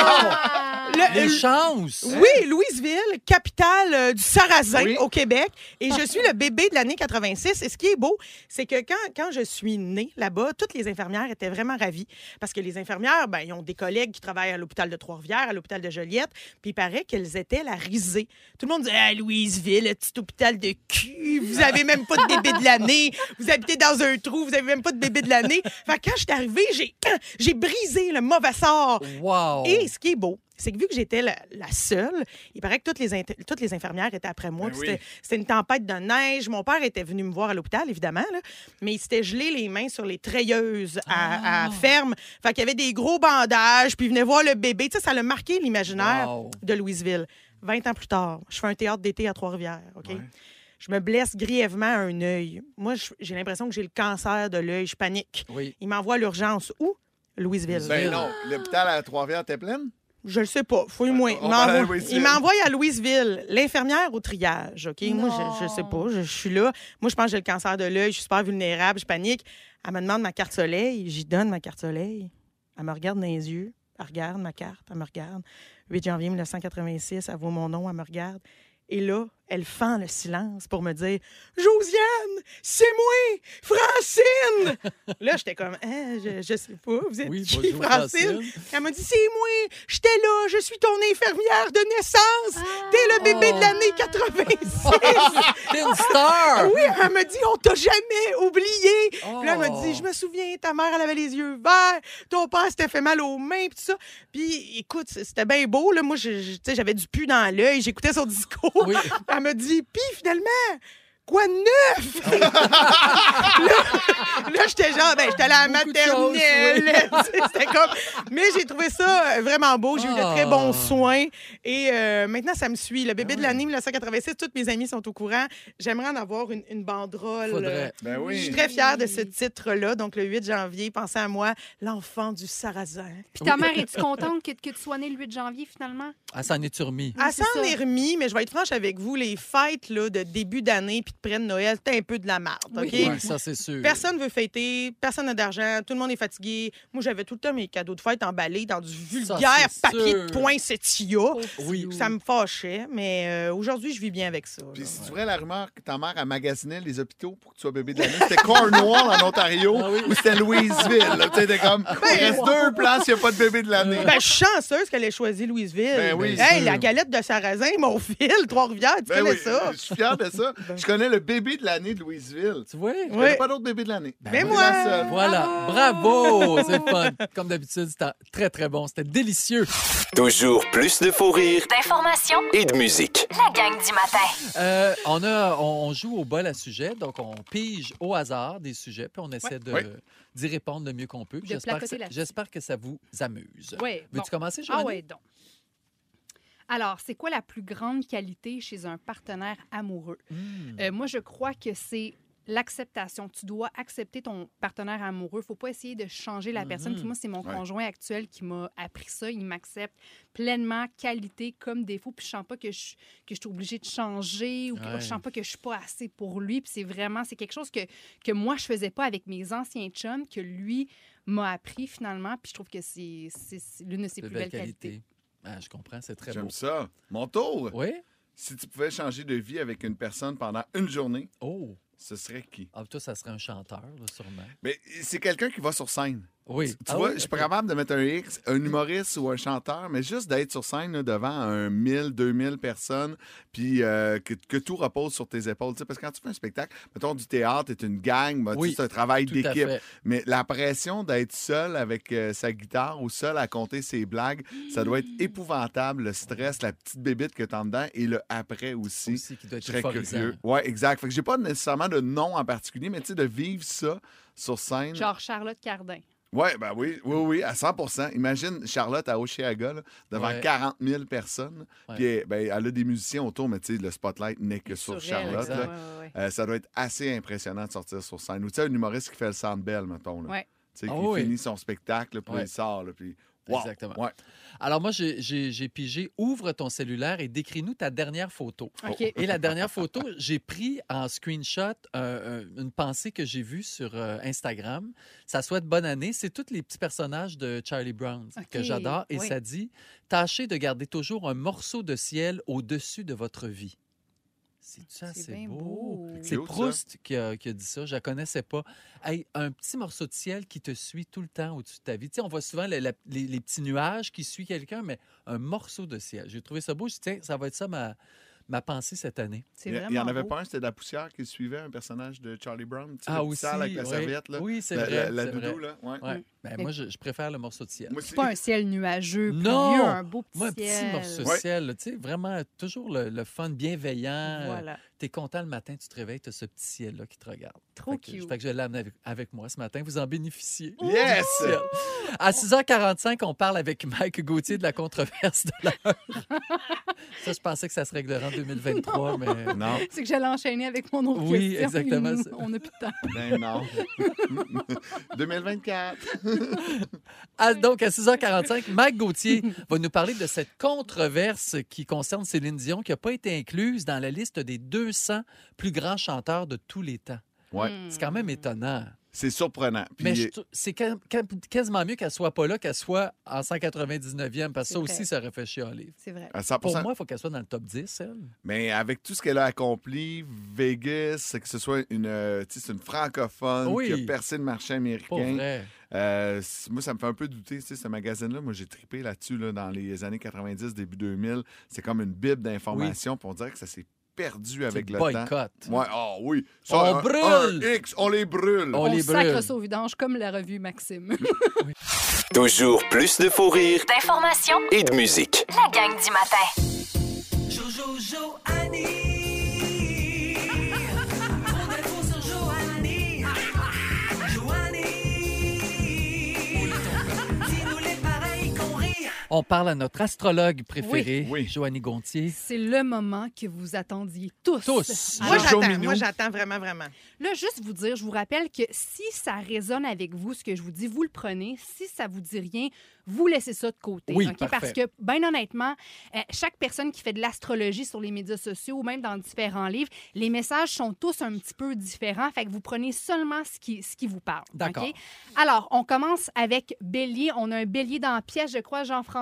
ah! le, Les chances. Oui, Louisville, capitale euh, du Sarrasin oui. au Québec. Et je suis le bébé de l'année quatre-vingt-six. Et ce qui est beau, c'est que quand, quand je suis née là-bas, toutes les infirmières étaient vraiment ravies. Parce que les infirmières, ben, ils ont des collègues qui travaillent à l'hôpital de Trois-Rivières, à l'hôpital de Joliette. Puis il paraît qu'elles étaient la risée. Tout le monde disait, ah, Louisville, le petit hôpital de cul, vous avez même pas de bébé de l'année, vous habitez dans un trou, vous avez même pas de bébé de l'année. Fait que quand je suis arrivée, j'ai, j'ai brisé le mauvais sort. Wow. Et ce qui est beau, c'est que vu que j'étais la, la seule, il paraît que toutes les, inter- toutes les infirmières étaient après moi. Ben c'était, oui. c'était une tempête de neige. Mon père était venu me voir à l'hôpital, évidemment, là, mais il s'était gelé les mains sur les treilleuses à, ah. à ferme. Fait qu'il y avait des gros bandages, puis il venait voir le bébé. Tu sais, ça l'a marqué l'imaginaire wow. de Louisville. vingt ans plus tard, je fais un théâtre d'été à Trois-Rivières, OK? Ouais. Je me blesse grièvement à un œil. Moi, j'ai l'impression que j'ai le cancer de l'œil. Je panique. Oui. Il m'envoie à l'urgence. Où? Louisville. Ben non, l'hôpital à Trois-Rivières était plein? Je le sais pas. Fouille-moi. On Il va aller à m'envoie, Louisville. il m'envoie à Louisville. L'infirmière au triage, OK? Non. Moi, je, je sais pas. Je, je suis là. Moi, je pense que j'ai le cancer de l'œil. Je suis super vulnérable. Je panique. Elle me demande ma carte soleil. J'y donne ma carte soleil. Elle me regarde dans les yeux. Elle regarde ma carte. Elle me regarde. huit janvier mille neuf cent quatre-vingt-six. Elle voit mon nom. Elle me regarde. Et là, elle fend le silence pour me dire « Josiane, c'est moi, Francine! » Là, j'étais comme hein, je, je sais pas, vous êtes oui, qui, bonjour, Francine? Francine? Elle m'a dit « C'est moi, j'étais là, je suis ton infirmière de naissance, t'es le bébé oh. de l'année quatre-vingt-six! » T'es une star! Oui, elle m'a dit « On t'a jamais oublié! Oh. » Puis là, elle m'a dit « Je me souviens, ta mère, elle avait les yeux verts, ton père s'était fait mal aux mains, puis tout ça. » Puis écoute, c'était bien beau, là. Moi, je, je, j'avais du pu dans l'œil, j'écoutais son discours. Oui. Elle m'a dit, puis finalement, quoi de neuf? là, là j'étais genre, ben, j'étais allée à la maternelle. Choses, oui. C'était comme... Mais j'ai trouvé ça vraiment beau. J'ai oh. eu de très bons soins. Et euh, maintenant, ça me suit. Le bébé oh. de l'année mille neuf cent quatre-vingt-six, tous mes amis sont au courant. J'aimerais en avoir une, une banderole. Faudrait. Ben oui. Je suis très fière de ce titre-là. Donc, le huit janvier, pensez à moi, l'enfant du Sarrasin. Puis ta mère, es-tu contente que, que tu sois née le huit janvier, finalement? Ah, ça en est-tu remis? Elle s'en est remis, mais je vais être franche avec vous, les fêtes là, de début d'année puis de près de Noël, c'était un peu de la merde, OK? Oui, ouais, ça, c'est sûr. Personne veut fêter, personne n'a d'argent, tout le monde est fatigué. Moi, j'avais tout le temps mes cadeaux de fête emballés dans du vulgaire ça, papier sûr. de poinsettia. Oui. Ça me fâchait, mais euh, aujourd'hui, je vis bien avec ça. Puis là. c'est vrai la rumeur que ta mère a magasiné les hôpitaux pour que tu sois bébé de l'année? C'était Cornwall en Ontario ah, oui. ou c'était Louisville? Tu sais, t'es comme, Ben, il reste wow. deux places, il n'y a pas de bébé de l'année. Ben, je suis chanceuse qu'elle ait choisi Louisville. Ben oui, hey, sûr. la galette de Sarrasin, mon fil, Trois-Rivières, tu Ben connais oui, ça? je suis fier de ça. Je connais le le bébé de l'année de Louisville. Tu vois? Il n'y a pas d'autre bébé de l'année. Ben, Mais moi! Voilà. Bravo! C'est le fun. Comme d'habitude, c'était très, très bon. C'était délicieux. Toujours plus de faux rires D'informations et de musique. La gang du matin. Euh, on, a, on, on joue au bol à sujet, donc on pige au hasard des sujets, puis on essaie Ouais. de, Oui. d'y répondre le mieux qu'on peut. De J'espère que, placoter ça, là-dessus. j'espère que ça vous amuse. Oui. Veux-tu bon. commencer, Ah Joanie? oui, donc. Alors, c'est quoi la plus grande qualité chez un partenaire amoureux? Hmm. Euh, moi, je crois que c'est l'acceptation. Tu dois accepter ton partenaire amoureux. Il ne faut pas essayer de changer la personne. Puis moi, c'est mon Ouais. conjoint actuel qui m'a appris ça. Il m'accepte pleinement, qualité comme défaut. Puis je sens pas que je, que je suis obligée de changer ou que Ouais. je sens pas que je suis pas assez pour lui. Puis c'est vraiment, c'est quelque chose que, que moi, je faisais pas avec mes anciens chums, que lui m'a appris finalement. Puis je trouve que c'est, c'est, c'est l'une de ses De plus belles qualités. Ah, je comprends, c'est très beau. J'aime ça. Mon tour. Oui? Si tu pouvais changer de vie avec une personne pendant une journée, Oh! ce serait qui? Ah, toi, ça serait un chanteur, là, sûrement. Mais c'est quelqu'un qui va sur scène. Oui. Tu Ah vois, oui? je suis Ok. pas capable de mettre un X, un humoriste ou un chanteur, mais juste d'être sur scène là, devant un mille, deux mille personnes, puis euh, que, que tout repose sur tes épaules. Tu sais, parce que quand tu fais un spectacle, mettons du théâtre, t'es une gang, ben, tu Oui, sais, c'est un travail tout à d'équipe. fait. Mais la pression d'être seul avec euh, sa guitare ou seul à compter ses blagues, ça doit être épouvantable, le stress, la petite bébite que t'as en dedans et le après aussi. Aussi, qui doit être Je serais euphorisant. curieux. Oui, exact. Fait que j'ai pas nécessairement de nom en particulier, mais tu sais, de vivre ça sur scène. Genre Charlotte Cardin. Oui, ben oui, oui, oui, à cent pour cent. Imagine Charlotte à Oshéaga, là, devant Ouais. quarante mille personnes. Ouais. Puis eh, ben, elle a des musiciens autour, mais tu sais, le spotlight n'est que sur, Sur elle, Charlotte. exact. là. Ouais, ouais, ouais. Euh, ça doit être assez impressionnant de sortir sur scène. Ou tu sais, un humoriste qui fait le Sandbell, mettons. Là. Ouais. Tu sais, Ah qui oui. finit son spectacle, puis Ouais. il sort, là, puis wow. Exactement. Ouais. Alors, moi, j'ai, j'ai, j'ai pigé « Ouvre ton cellulaire et décris-nous ta dernière photo. OK. Et la dernière photo, j'ai pris en screenshot euh, euh, une pensée que j'ai vue sur euh, Instagram. Ça souhaite bonne année. C'est tous les petits personnages de Charlie Brown OK. que j'adore. Et Oui. ça dit « Tâchez de garder toujours un morceau de ciel au-dessus de votre vie. » C'est ça, C'est c'est bien beau. beau. C'est Cute, ça. Proust qui a, qui a dit ça. Je la connaissais pas. Hey, un petit morceau de ciel qui te suit tout le temps au-dessus de ta vie. Tu sais, on voit souvent le- la- les, les petits nuages qui suivent quelqu'un, mais un morceau de ciel. J'ai trouvé ça beau. Je dis, tiens, ça va être ça ma, ma pensée cette année. C'est Il y- vraiment il y en avait beau. pas un, c'était de la poussière qui suivait un personnage de Charlie Brown. Tu sais, Ah, le aussi. petit sale avec la oui. serviette. Là. Oui, c'est La, vrai. la, la c'est doudou, vrai. là. Ouais. Ouais. Ben, Mais- moi, je, je préfère le morceau de ciel. Moi aussi. C'est pas un ciel nuageux, Non! pluvieux, un beau petit Moi, un petit ciel. morceau de Ouais. ciel, là, tu sais, vraiment toujours le, le fun, bienveillant. Voilà. Tu es content le matin, tu te réveilles, tu as ce petit ciel-là qui te regarde. Trop Fait que, cute. fait que je l'ai amené avec, avec moi ce matin. Vous en bénéficiez. Yes! Ciel. À six heures quarante-cinq, on parle avec Mike Gauthier de la controverse de l'heure. Ça, je pensais que ça se réglerait en deux mille vingt-trois, mais Non. C'est que j'allais enchaîner avec mon autre Oui, question. exactement. Il- On n'a plus de temps. Ben non. deux mille vingt-quatre. Ah, donc, à six heures quarante-cinq, Mike Gauthier va nous parler de cette controverse qui concerne Céline Dion, qui n'a pas été incluse dans la liste des deux cents plus grands chanteurs de tous les temps. Ouais. C'est quand même étonnant. C'est surprenant. Puis, Mais je trou- c'est quand- quand- quasiment mieux qu'elle soit pas là, qu'elle soit en cent quatre-vingt-dix-neuvième, parce que ça C'est vrai. aussi, ça aurait fait chier en livre. C'est vrai. à cent pour Pour cent. moi, il faut qu'elle soit dans le top dix, elle. Mais avec tout ce qu'elle a accompli, Vegas, que ce soit une, euh, tu sais, c'est une francophone Oui. qui a percé le marché Pas américain. vrai. Euh, c- moi, ça me fait un peu douter, tu sais, ce magazine-là. Moi, j'ai trippé là-dessus là, dans les années quatre-vingt-dix, début deux mille. C'est comme une bible d'informations. Puis on dirait que ça s'est perdu avec C'est le temps. boycott. Ouais, oh oui. On un- brûle! un X, on les brûle. On On les sacre brûle. ça au vidange comme la revue Maxime. Toujours plus de faux rires D'informations et de musique. La gang du matin. Jojo Joanie. Trop d'infos sur Joanie. Joanie. Dis-nous les pareils qu'on rit. On parle à notre astrologue préféré, Oui. Oui. Joanie Gontier. C'est le moment que vous attendiez tous. Tous. Moi, Alors, Jojo j'attends. Minou. Moi, j'attends vraiment, vraiment. là, juste vous dire, je vous rappelle que si ça résonne avec vous, ce que je vous dis, vous le prenez. Si ça vous dit rien, vous laissez ça de côté. Oui, OK? parfait. Parce que, bien honnêtement, euh, chaque personne qui fait de l'astrologie sur les médias sociaux ou même dans différents livres, les messages sont tous un petit peu différents. Fait que vous prenez seulement ce qui, ce qui vous parle. D'accord. OK? Alors, on commence avec Bélier. On a un Bélier dans la pièce, je crois, Jean-François.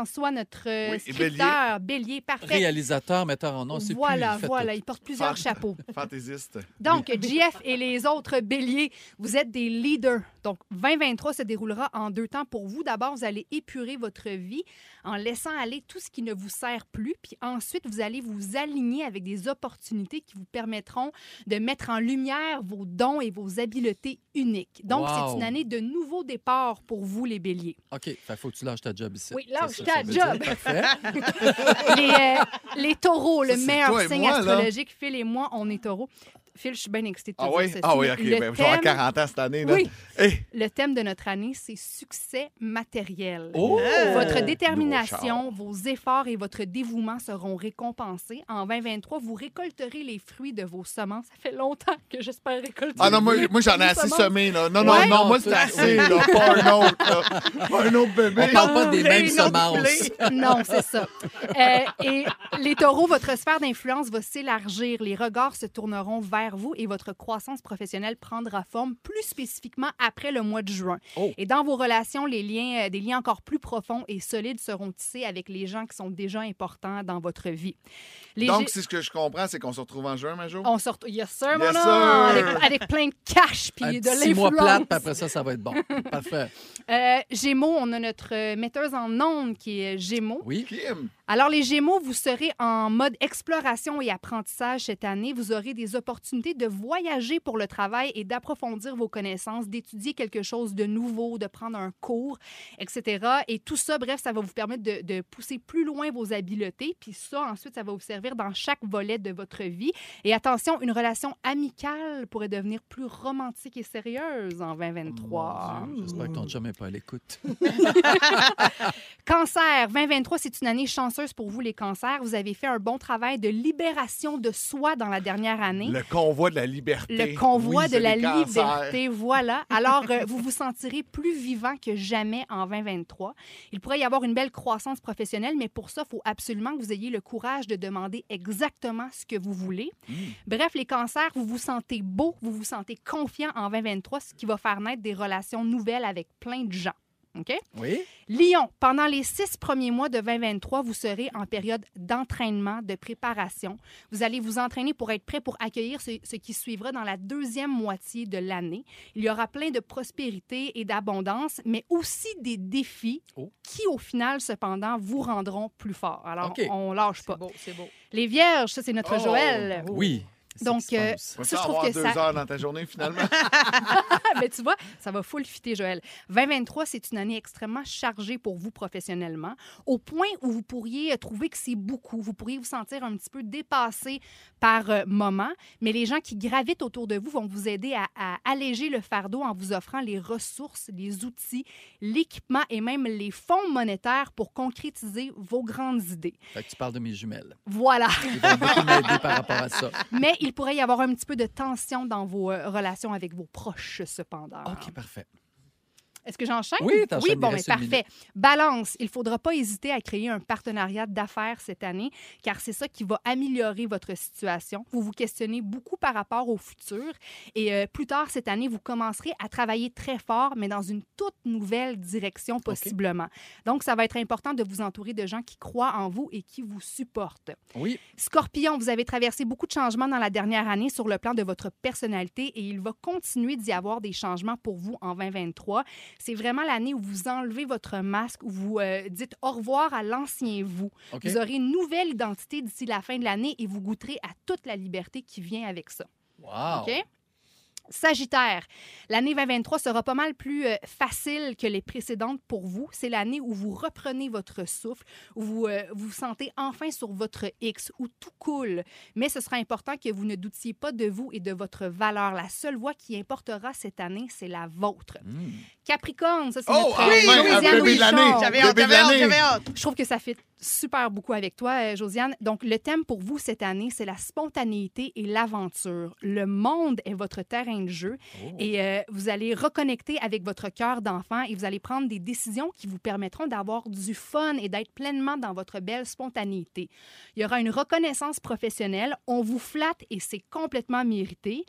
François, notre euh, Oui, scripteur, bélier. Parfait. Réalisateur, metteur en nom, c'est Voilà, plus, il fait voilà, tout. il porte plusieurs Fant- chapeaux. Fantaisiste. Donc, J F et les autres béliers, vous êtes des leaders. Donc, vingt vingt-trois se déroulera en deux temps pour vous. D'abord, vous allez épurer votre vie en laissant aller tout ce qui ne vous sert plus. Puis ensuite, vous allez vous aligner avec des opportunités qui vous permettront de mettre en lumière vos dons et vos habiletés uniques. Donc, Wow. c'est une année de nouveaux départs pour vous, les béliers. OK, il faut que tu lâches ta job ici. Oui, C'est lâche ça, ta ça veut job. dire. Parfait. les, euh, les taureaux, le Ça, c'est meilleur toi et signe moi, là. astrologique. Phil et moi, on est taureaux. Phil, je suis bien excitée de te Ah dire oui? ceci. Ah oui, OK. Le Ben, je vais avoir thème- quarante ans cette année. Là. Oui. Hey. Le thème de notre année, c'est succès matériel. Oh! Votre Nouveau détermination, vos efforts et votre dévouement seront récompensés. En vingt vingt-trois, vous récolterez les fruits de vos semences. Ça fait longtemps que j'espère récolter. Ah non, moi, les moi j'en ai fruits de assez semences. semé. Là. Non, Ouais. non, non, moi, Non, c'est ça, assez. Là. Pas un autre. Là. Pas un autre bébé. On parle pas des Blé, mêmes une autre semences. blé. Non, c'est ça. Euh, et les taureaux, votre sphère d'influence va s'élargir. Les regards se tourneront vers vous et votre croissance professionnelle prendra forme plus spécifiquement après le mois de juin. Oh. Et dans vos relations, les liens, euh, des liens encore plus profonds et solides seront tissés avec les gens qui sont déjà importants dans votre vie. Les Donc, Gé- c'est ce que je comprends, c'est qu'on se retrouve en juin, Majo? on sort. Yes, sir, mon Yes, homme! sir! Avec, avec plein de cash Un puis de petit mois l'influence. plate, puis après ça, ça va être bon. Parfait. Euh, Gémeaux, on a notre euh, metteuse en ondes qui est Gémeaux. Oui. Kim. Alors, les Gémeaux, vous serez en mode exploration et apprentissage cette année. Vous aurez des opportunités de voyager pour le travail et d'approfondir vos connaissances, d'étudier quelque chose de nouveau, de prendre un cours, et cetera. Et tout ça, bref, ça va vous permettre de, de pousser plus loin vos habiletés. Puis ça, ensuite, ça va vous servir dans chaque volet de votre vie. Et attention, une relation amicale pourrait devenir plus romantique et sérieuse en vingt vingt-trois. Mon Dieu, j'espère que ton chum n'est pas à l'écoute. Cancer, vingt vingt-trois, c'est une année chanceuse pour vous, les cancers. Vous avez fait un bon travail de libération de soi dans la dernière année. Le convoi de la liberté. Le convoi Oui, de c'est la les cancers. liberté, voilà. Alors, euh, vous vous sentirez plus vivant que jamais en vingt vingt-trois. Il pourrait y avoir une belle croissance professionnelle, mais pour ça, il faut absolument que vous ayez le courage de demander exactement ce que vous voulez. Bref, les cancers, vous vous sentez beau, vous vous sentez confiant en vingt vingt-trois, ce qui va faire naître des relations nouvelles avec plein de gens. OK? Oui. Lion, pendant les six premiers mois de vingt vingt-trois, vous serez en période d'entraînement, de préparation. Vous allez vous entraîner pour être prêt pour accueillir ce, ce qui suivra dans la deuxième moitié de l'année. Il y aura plein de prospérité et d'abondance, mais aussi des défis Oh. qui, au final, cependant, vous rendront plus fort. Alors, OK. on lâche pas. C'est beau, c'est beau. Les Vierges, ça, c'est notre Oh. Joël. Oui. C'est Donc, ce qui se euh, passe. Va Ça, je ça trouve avoir que deux ça- heures dans ta journée, finalement? Mais tu vois, ça va full fitter, Joël. vingt vingt-trois, c'est une année extrêmement chargée pour vous professionnellement, au point où vous pourriez trouver que c'est beaucoup. Vous pourriez vous sentir un petit peu dépassé par euh, moment, mais les gens qui gravitent autour de vous vont vous aider à, à alléger le fardeau en vous offrant les ressources, les outils, l'équipement et même les fonds monétaires pour concrétiser vos grandes idées. Fait que tu parles de mes jumelles. Voilà. Ils vont beaucoup m'aider par rapport à ça. Mais il pourrait y avoir un petit peu de tension dans vos euh, relations avec vos proches, cependant. OK, parfait. Est-ce que j'enchaîne? Oui, t'enchaînes, Oui, il bon, mais reste une parfait. Balance, il ne faudra pas hésiter à créer un partenariat d'affaires cette année, car c'est ça qui va améliorer votre situation. Vous vous questionnez beaucoup par rapport au futur et euh, plus tard cette année, vous commencerez à travailler très fort, mais dans une toute nouvelle direction possiblement. Donc, ça va être important de vous entourer de gens qui croient en vous et qui vous supportent. Oui. Scorpion, vous avez traversé beaucoup de changements dans la dernière année sur le plan de votre personnalité et il va continuer d'y avoir des changements pour vous en vingt vingt-trois. C'est vraiment l'année où vous enlevez votre masque, où vous euh, dites au revoir à l'ancien vous. OK. Vous aurez une nouvelle identité d'ici la fin de l'année et vous goûterez à toute la liberté qui vient avec ça. Wow. OK? Sagittaire, l'année vingt vingt-trois sera pas mal plus euh, facile que les précédentes pour vous. C'est l'année où vous reprenez votre souffle, où vous euh, vous sentez enfin sur votre X, où tout coule. Mais ce sera important que vous ne doutiez pas de vous et de votre valeur. La seule voie qui importera cette année, c'est la vôtre. Mm. Capricorne, ça, c'est Oh, notre... oui, Josiane oui, un bébé de Bouchon. l'année. J'avais hâte, Bébé de j'avais hâte, l'année. j'avais hâte. Je trouve que ça fait super beaucoup avec toi, euh, Josiane. Donc, le thème pour vous cette année, c'est la spontanéité et l'aventure. Le monde est votre terrain de jeu et euh, vous allez reconnecter avec votre cœur d'enfant et vous allez prendre des décisions qui vous permettront d'avoir du fun et d'être pleinement dans votre belle spontanéité. Il y aura une reconnaissance professionnelle. On vous flatte et c'est complètement mérité.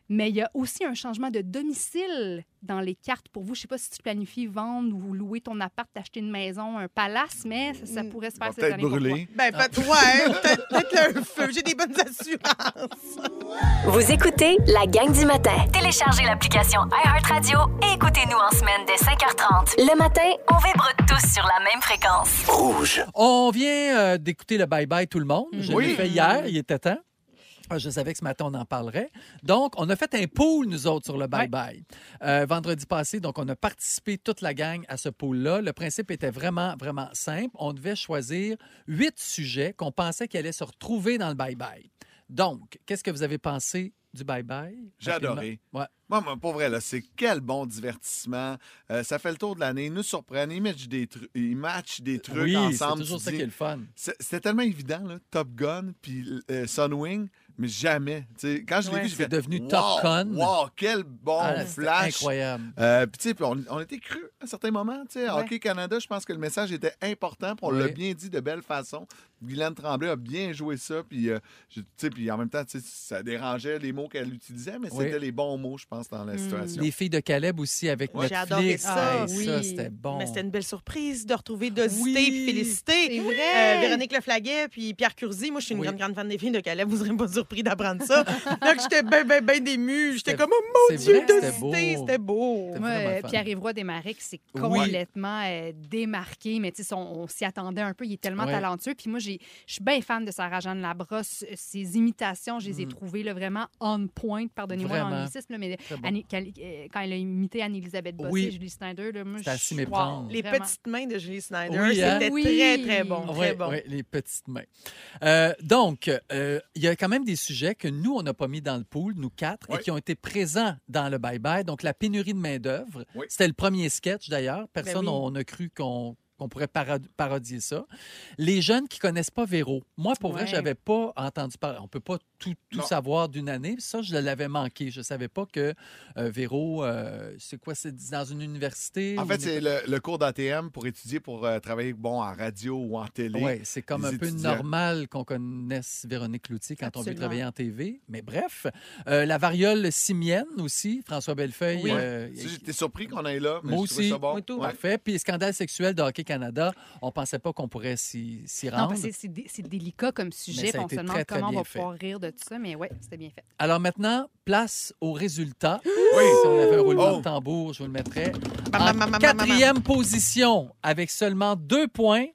Mais il y a aussi un changement de domicile dans les cartes pour vous. Je ne sais pas si tu planifies vendre ou louer ton appart, acheter une maison, un palace, mais ça, ça pourrait se faire cette année. Peut-être brûler. Ben, peut- ouais, peut-être peut-être un feu. J'ai des bonnes assurances. Vous écoutez la gang du matin. Téléchargez l'application iHeartRadio et écoutez-nous en semaine dès cinq heures trente. Le matin, On vibre tous sur la même fréquence. Rouge. On vient euh, d'écouter le Bye Bye tout le monde. Je Oui. l'ai fait hier, il était temps. Ah, je savais que ce matin, on en parlerait. Donc, on a fait un pool, nous autres, sur le Bye Bye. Euh, vendredi passé, donc, on a participé, toute la gang, à ce pool-là. Le principe était vraiment, vraiment simple. On devait choisir huit sujets qu'on pensait qu'ils allaient se retrouver dans le Bye Bye. Donc, qu'est-ce que vous avez pensé du Bye Bye? J'ai adoré. Ouais. Moi, moi, pour vrai, là, c'est quel bon divertissement. Euh, ça fait le tour de l'année. Ils nous surprennent. Ils matchent des, tru- ils matchent des trucs Oui, ensemble. c'est toujours Tu ça dis- qui est le fun. c'est- C'était tellement évident, là, Top Gun puis euh, Sunwing, mais jamais. Tu sais, quand je l'ai Ouais, vu, j'ai c'est fait devenu wow, Top Gun. Wow, quel bon Ah, c'était flash. incroyable. Euh, puis, tu sais, puis on, on était cru à certains moments. Tu sais, Ouais. Hockey Canada, je pense que le message était important. Puis on Oui. l'a bien dit de belle façon. Guylaine Tremblay a bien joué ça. Puis, euh, je- tu sais, puis en même temps, tu sais, ça dérangeait les mots qu'elle utilisait, mais Oui. c'était les bons mots, je pense, dans la situation. Les filles de Caleb aussi avec Ouais. J'ai Netflix. adoré ça. Hey, Oui. ça, c'était bon. Mais c'était une belle surprise de retrouver Dosité Oui. puis Félicité. C'est vrai. Euh, Véronique Leflaguet puis Pierre Curzi. Moi, je suis une Oui. grande, grande fan des filles de Caleb. Vous serez pas surpris d'apprendre ça. Donc, j'étais bien, bien, bien démue. J'étais C'était- comme, oh mon c'est Dieu, vrai, c'était beau. Dosité. C'était beau. C'était Moi, vraiment euh, fun. Pierre-Yves Desmarais, c'est Oui. complètement euh, démarqué, mais tu sais, on, on s'y attendait un peu. Il est tellement Ouais. talentueux. Puis moi, j'ai- je suis bien fan de Sarah-Jeanne Labrosse. Ses imitations, je les ai Mm. trouvées là, vraiment on point. Pardonnez-moi Vraiment. l'anglicisme, là, mais Très bon. Annie- quand, euh, quand elle a imité Anne-Élisabeth Bossé Oui. et Julie Snyder, là, moi, C'était à je- s'y wow, méprendre. Les vraiment. petites mains de Julie Snyder, Oui, hein? c'était Oui. très, très bon. Oui, Très bon. oui, les petites mains. Euh, donc, euh, il y a quand même des sujets que nous, on n'a pas mis dans le pool, nous quatre, Oui. et qui ont été présents dans le Bye Bye. Donc, la pénurie de main-d'œuvre. Oui. C'était le premier sketch, d'ailleurs. Personne Ben oui. n'a cru qu'on qu'on pourrait para- parodier ça. Les jeunes qui connaissent pas Véro. Moi, pour vrai, Ouais. j'avais pas entendu parler. On peut pas tout, tout Non. savoir d'une année. Ça, je l'avais manqué. Je savais pas que euh, Véro, euh, c'est quoi? C'est dans une université? En ou fait, une c'est école? le, le cours d'A T M pour étudier, pour euh, travailler bon, en radio ou en télé. Oui, c'est comme les un peu étudiants. normal qu'on connaisse Véronique Cloutier quand on veut Absolument. travailler en T V. Mais bref, euh, la variole simienne aussi, François Bellefeuille. Oui. euh, Tu sais, J'étais surpris qu'on aille là, mais Moi je trouvais aussi. ça bon. Moi tout. Ouais. Parfait. Puis scandale sexuel de Hockey Canada, on pensait pas qu'on pourrait s'y s'y Non, rendre. parce que c'est dé- c'est délicat comme Mais sujet, ça a puis on été se demande très, très comment on bien va fait. pouvoir rire de tout ça, mais ouais, c'était bien fait. Alors maintenant, place aux résultats. Oui. Si on avait un roulement Oh. de tambour, je vous le mettrais. Bam, En bam, bam, bam, quatrième position, avec seulement deux points,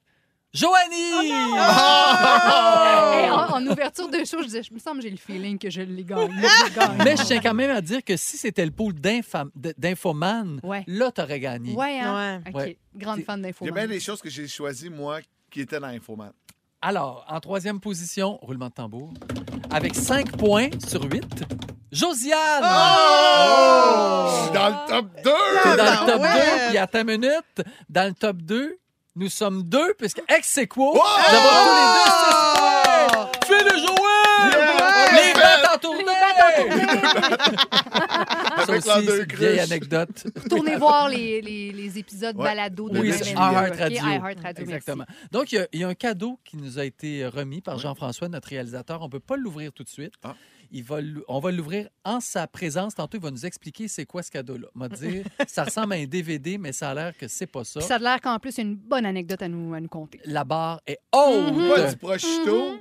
Joanie! Hey, en, en ouverture de show, je disais, je me semble que j'ai le feeling que je l'ai gagné. je l'ai gagné. Mais je tiens quand même à dire que si c'était le pool d'infam- d- d'infoman, Ouais. là, t'aurais gagné. Ouais, hein? Ouais. OK. Ouais. Grande fan d'info. Il y a bien des choses que j'ai choisies, moi, qui étaient dans Infoman. Alors, en troisième position, roulement de tambour, avec cinq points sur huit, Josiane! Oh! Dans le top deux! T'es dans Ah, le top ouais. deux, puis à ta minute, dans le top deux, nous sommes deux, puisque ex aequo, Oh! nous avons tous les deux six points! Fais le jouer! Yeah! Les bêtes en tournée! Ça Avec aussi, l'an c'est deux une vieille cruche. anecdote. Retournez voir les, les, les épisodes Ouais. balado de Oui, Même sur Aime iHeart Mieux. Radio. OK, iHeart Radio, Exactement. merci. Donc, il y, a, il y a un cadeau qui nous a été remis par Jean-François, notre réalisateur. On ne peut pas l'ouvrir tout de suite. Ah. Il va, l'ou- on va l'ouvrir en sa présence. Tantôt, il va nous expliquer c'est quoi ce cadeau-là. Il va dire, ça ressemble à un D V D, mais ça a l'air que c'est pas ça. Puis ça a l'air qu'en plus, c'est une bonne anecdote à nous, à nous conter. La barre est haute. Pas du prosciutto.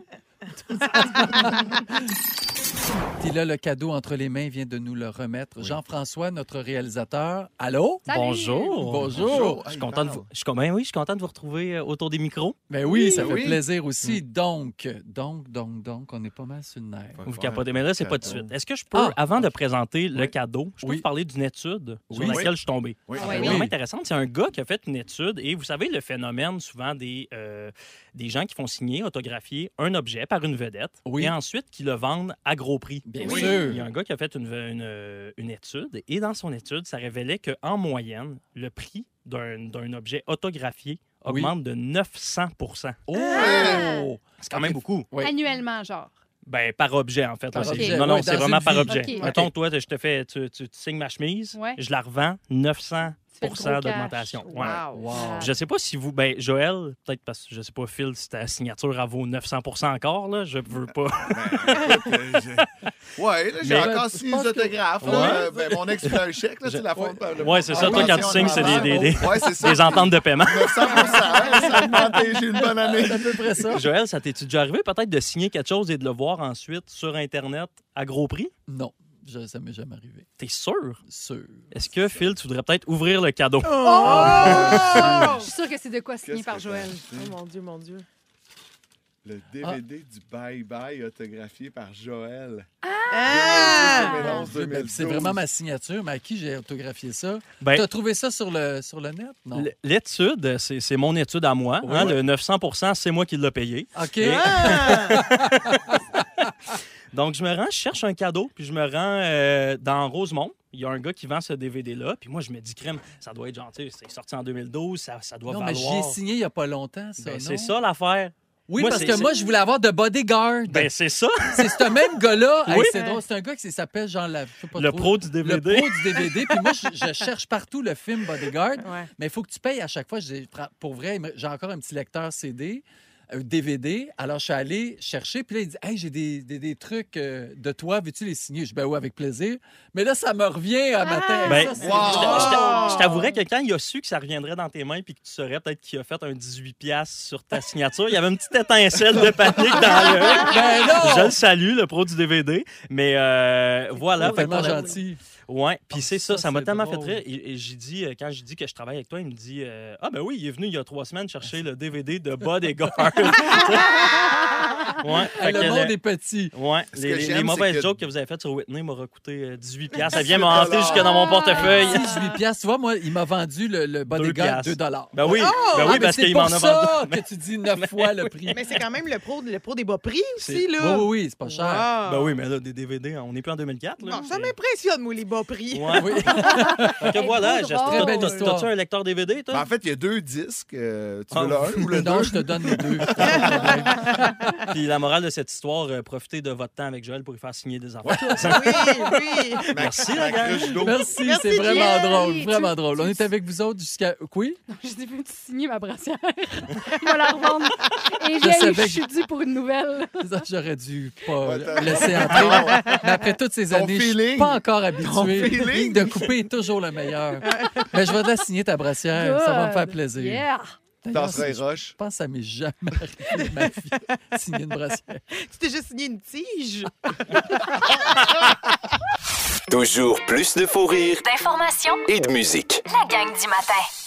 Puis là, le cadeau entre les mains vient de nous le remettre. Jean-François, notre réalisateur. Allô? Salut! Bonjour. Bonjour. Je suis content de vous, je suis com- ben oui, je suis content de vous retrouver euh, autour des micros. Ben oui, ça fait Oui. plaisir aussi. Donc, donc, donc, donc, on est pas mal sur le nerf. Vous capotez, mais là, c'est pas de cadeau. suite. Est-ce que je peux, Ah, avant de ok. présenter le Oui. cadeau, je peux Oui. vous parler d'une étude sur Oui. laquelle je suis tombé? Oui. Ah C'est ouais, vraiment oui. intéressant. C'est un gars qui a fait une étude et vous savez le phénomène souvent des, euh, des gens qui font signer, autographier un objet par une vedette Oui. et ensuite qui le vendent à gros prix. Bien Oui. sûr. Il y a un gars qui a fait une, une, une étude et dans son étude, ça révélait qu'en moyenne, le prix d'un d'un objet autographié Oui. augmente de neuf cents pour cent. Oh! C'est quand même beaucoup. Oui. Annuellement, genre. Ben, par objet, en fait. Par là, c'est- objet, Non, non, ouais, c'est dans vraiment une par vie. objet. OK. Mettons, OK. toi, je te fais, tu, tu, tu signes ma chemise, Ouais. je la revends neuf cents d'augmentation. Ouais. Wow. Wow. Je sais pas si vous... Ben, Joël, peut-être parce que je sais pas, Phil, si ta signature elle vaut neuf cents pour cent encore, là. Je veux pas... Ben, écoute, euh, je... Ouais, là, j'ai Mais- encore je signé pense les que- autographes. Ouais. là. Euh, ben, mon ex fait un chèque, là, Je- tu la fonte. Ouais, c'est ça. Toi, quand tu signes, c'est des, des, des, Ouais, c'est ça. des ententes de paiement. neuf cents pour cent, hein, ça a augmenté, j'ai une bonne année. C'est à peu près ça. Joël, ça t'es-tu déjà arrivé peut-être de signer quelque chose et de le voir ensuite sur Internet à gros prix? Non, je, ça m'est jamais arrivé. T'es sûr? Sûr. Est-ce que, Phil, tu voudrais peut-être ouvrir le cadeau? Oh! Je suis sûre que c'est de quoi signé Qu'est-ce par que Joël. t'as acheté? Oh mon Dieu, mon Dieu. Le D V D du Bye Bye autographié par Joël. Ah! deux mille onze, deux mille douze. C'est vraiment ma signature, mais à qui j'ai autographié ça? Ben, Tu as trouvé ça sur le, sur le net? Non. l- l'étude, c'est, c'est mon étude à moi. Oui. Hein, le neuf cents pour cent, c'est moi qui l'ai payé. OK. Et- Ah! Donc, je me rends, je cherche un cadeau, puis je me rends euh, dans Rosemont. Il y a un gars qui vend ce D V D-là. Puis moi, je me dis, crème, ça doit être gentil. C'est sorti en deux mille douze, ça, ça doit Non, mais valoir. j'y ai signé il n'y a pas longtemps, ça, Ben, non? c'est ça l'affaire. Oui, Moi, parce c'est- que c'est- moi, je voulais avoir de bodyguard. Ben, c'est ça. C'est ce même gars-là. Hey, Oui. c'est drôle. C'est un gars qui s'appelle genre la, je sais pas Le trop, pro du D V D. Le pro du D V D. Puis moi, je, je cherche partout le film Bodyguard. Ouais. Mais il faut que tu payes à chaque fois. J'ai- Pour vrai, j'ai encore un petit lecteur C D, un D V D. Alors, je suis allé chercher. Puis là, il dit, hey, j'ai des, des, des trucs euh, de toi. Veux-tu les signer? Je dis, ben oui, avec plaisir. Mais là, ça me revient à matin. Ben, Ça, c'est- je t'a- je t'a- je t'avouerais que quand il a su que ça reviendrait dans tes mains puis que tu saurais peut-être qu'il a fait un dix-huit piastres sur ta signature, il y avait une petite étincelle de panique dans le... Ben non! Je le salue, le pro du D V D. Mais euh, voilà. Oh, fait que tellement pour la- gentil. Ouais, puis Oh, c'est ça, ça, ça m'a c'est tellement drôle. fait rire. Et, et j'ai dit, euh, quand j'ai dit que je travaille avec toi, il me dit euh, ah, ben oui, il est venu il y a trois semaines chercher le D V D de Bodyguard. Ouais, fait Hey, que le monde le- est petit. Ouais, Ce les, que les- j'aime, les mauvaises c'est que- jokes que vous avez faites sur Whitney m'auraient coûté euh, dix-huit piastres. Ça vient me hanter jusque dans mon portefeuille. dix-huit piastres. Tu vois, moi, il m'a vendu le, le bodyguard piastres. deux dollars. Ben oui, ben Ah, oui mais parce c'est qu'il pour m'en a ça vendu. que tu dis neuf fois le prix. Mais c'est quand même le pro, le pro des bas prix C'est- aussi, Oui, là. oui, oui, c'est pas cher. Wow. Ben oui, mais là, des D V D, on n'est plus en deux mille quatre. Là, Bon, ça C'est- m'impressionne, moi, les bas prix. Ouais. Oui. Fait que voilà, beau j'ai- drôle. t'as- Très belle t'as- histoire. T'as-tu un lecteur D V D, toi? Ben, en fait, il y a deux disques. euh, tu Ah, veux le un ou le Non, deux? je te donne les deux. Puis la morale de cette histoire, euh, profitez de votre temps avec Joël pour lui faire signer des affaires. Oui, oui. Merci, Ma la gang. cruche d'eau. Merci, Merci, c'est vraiment Jenny. drôle, Tu- vraiment drôle. On est avec vous autres jusqu'à... Oui? Je dis, veux-tu signer ma brassière? Je vais la revendre. Et Je savais vieille, je que- suis due pour une nouvelle. Ça, j'aurais dû pas Ouais, t'as- laisser entrer. Mais après toutes ces Ton années, je suis feeling. pas encore Ton habitué. feeling. Ligne de couper est toujours le meilleur. Mais je vais te la signer ta brassière. Ça va me faire Good. plaisir. Yeah! D'ailleurs, Danserais je roche. pense que ça m'est jamais arrivé de ma vie, signer une brassière. Tu t'es juste signé une tige. Toujours plus de fou rire D'informations, et de musique. la gang du matin.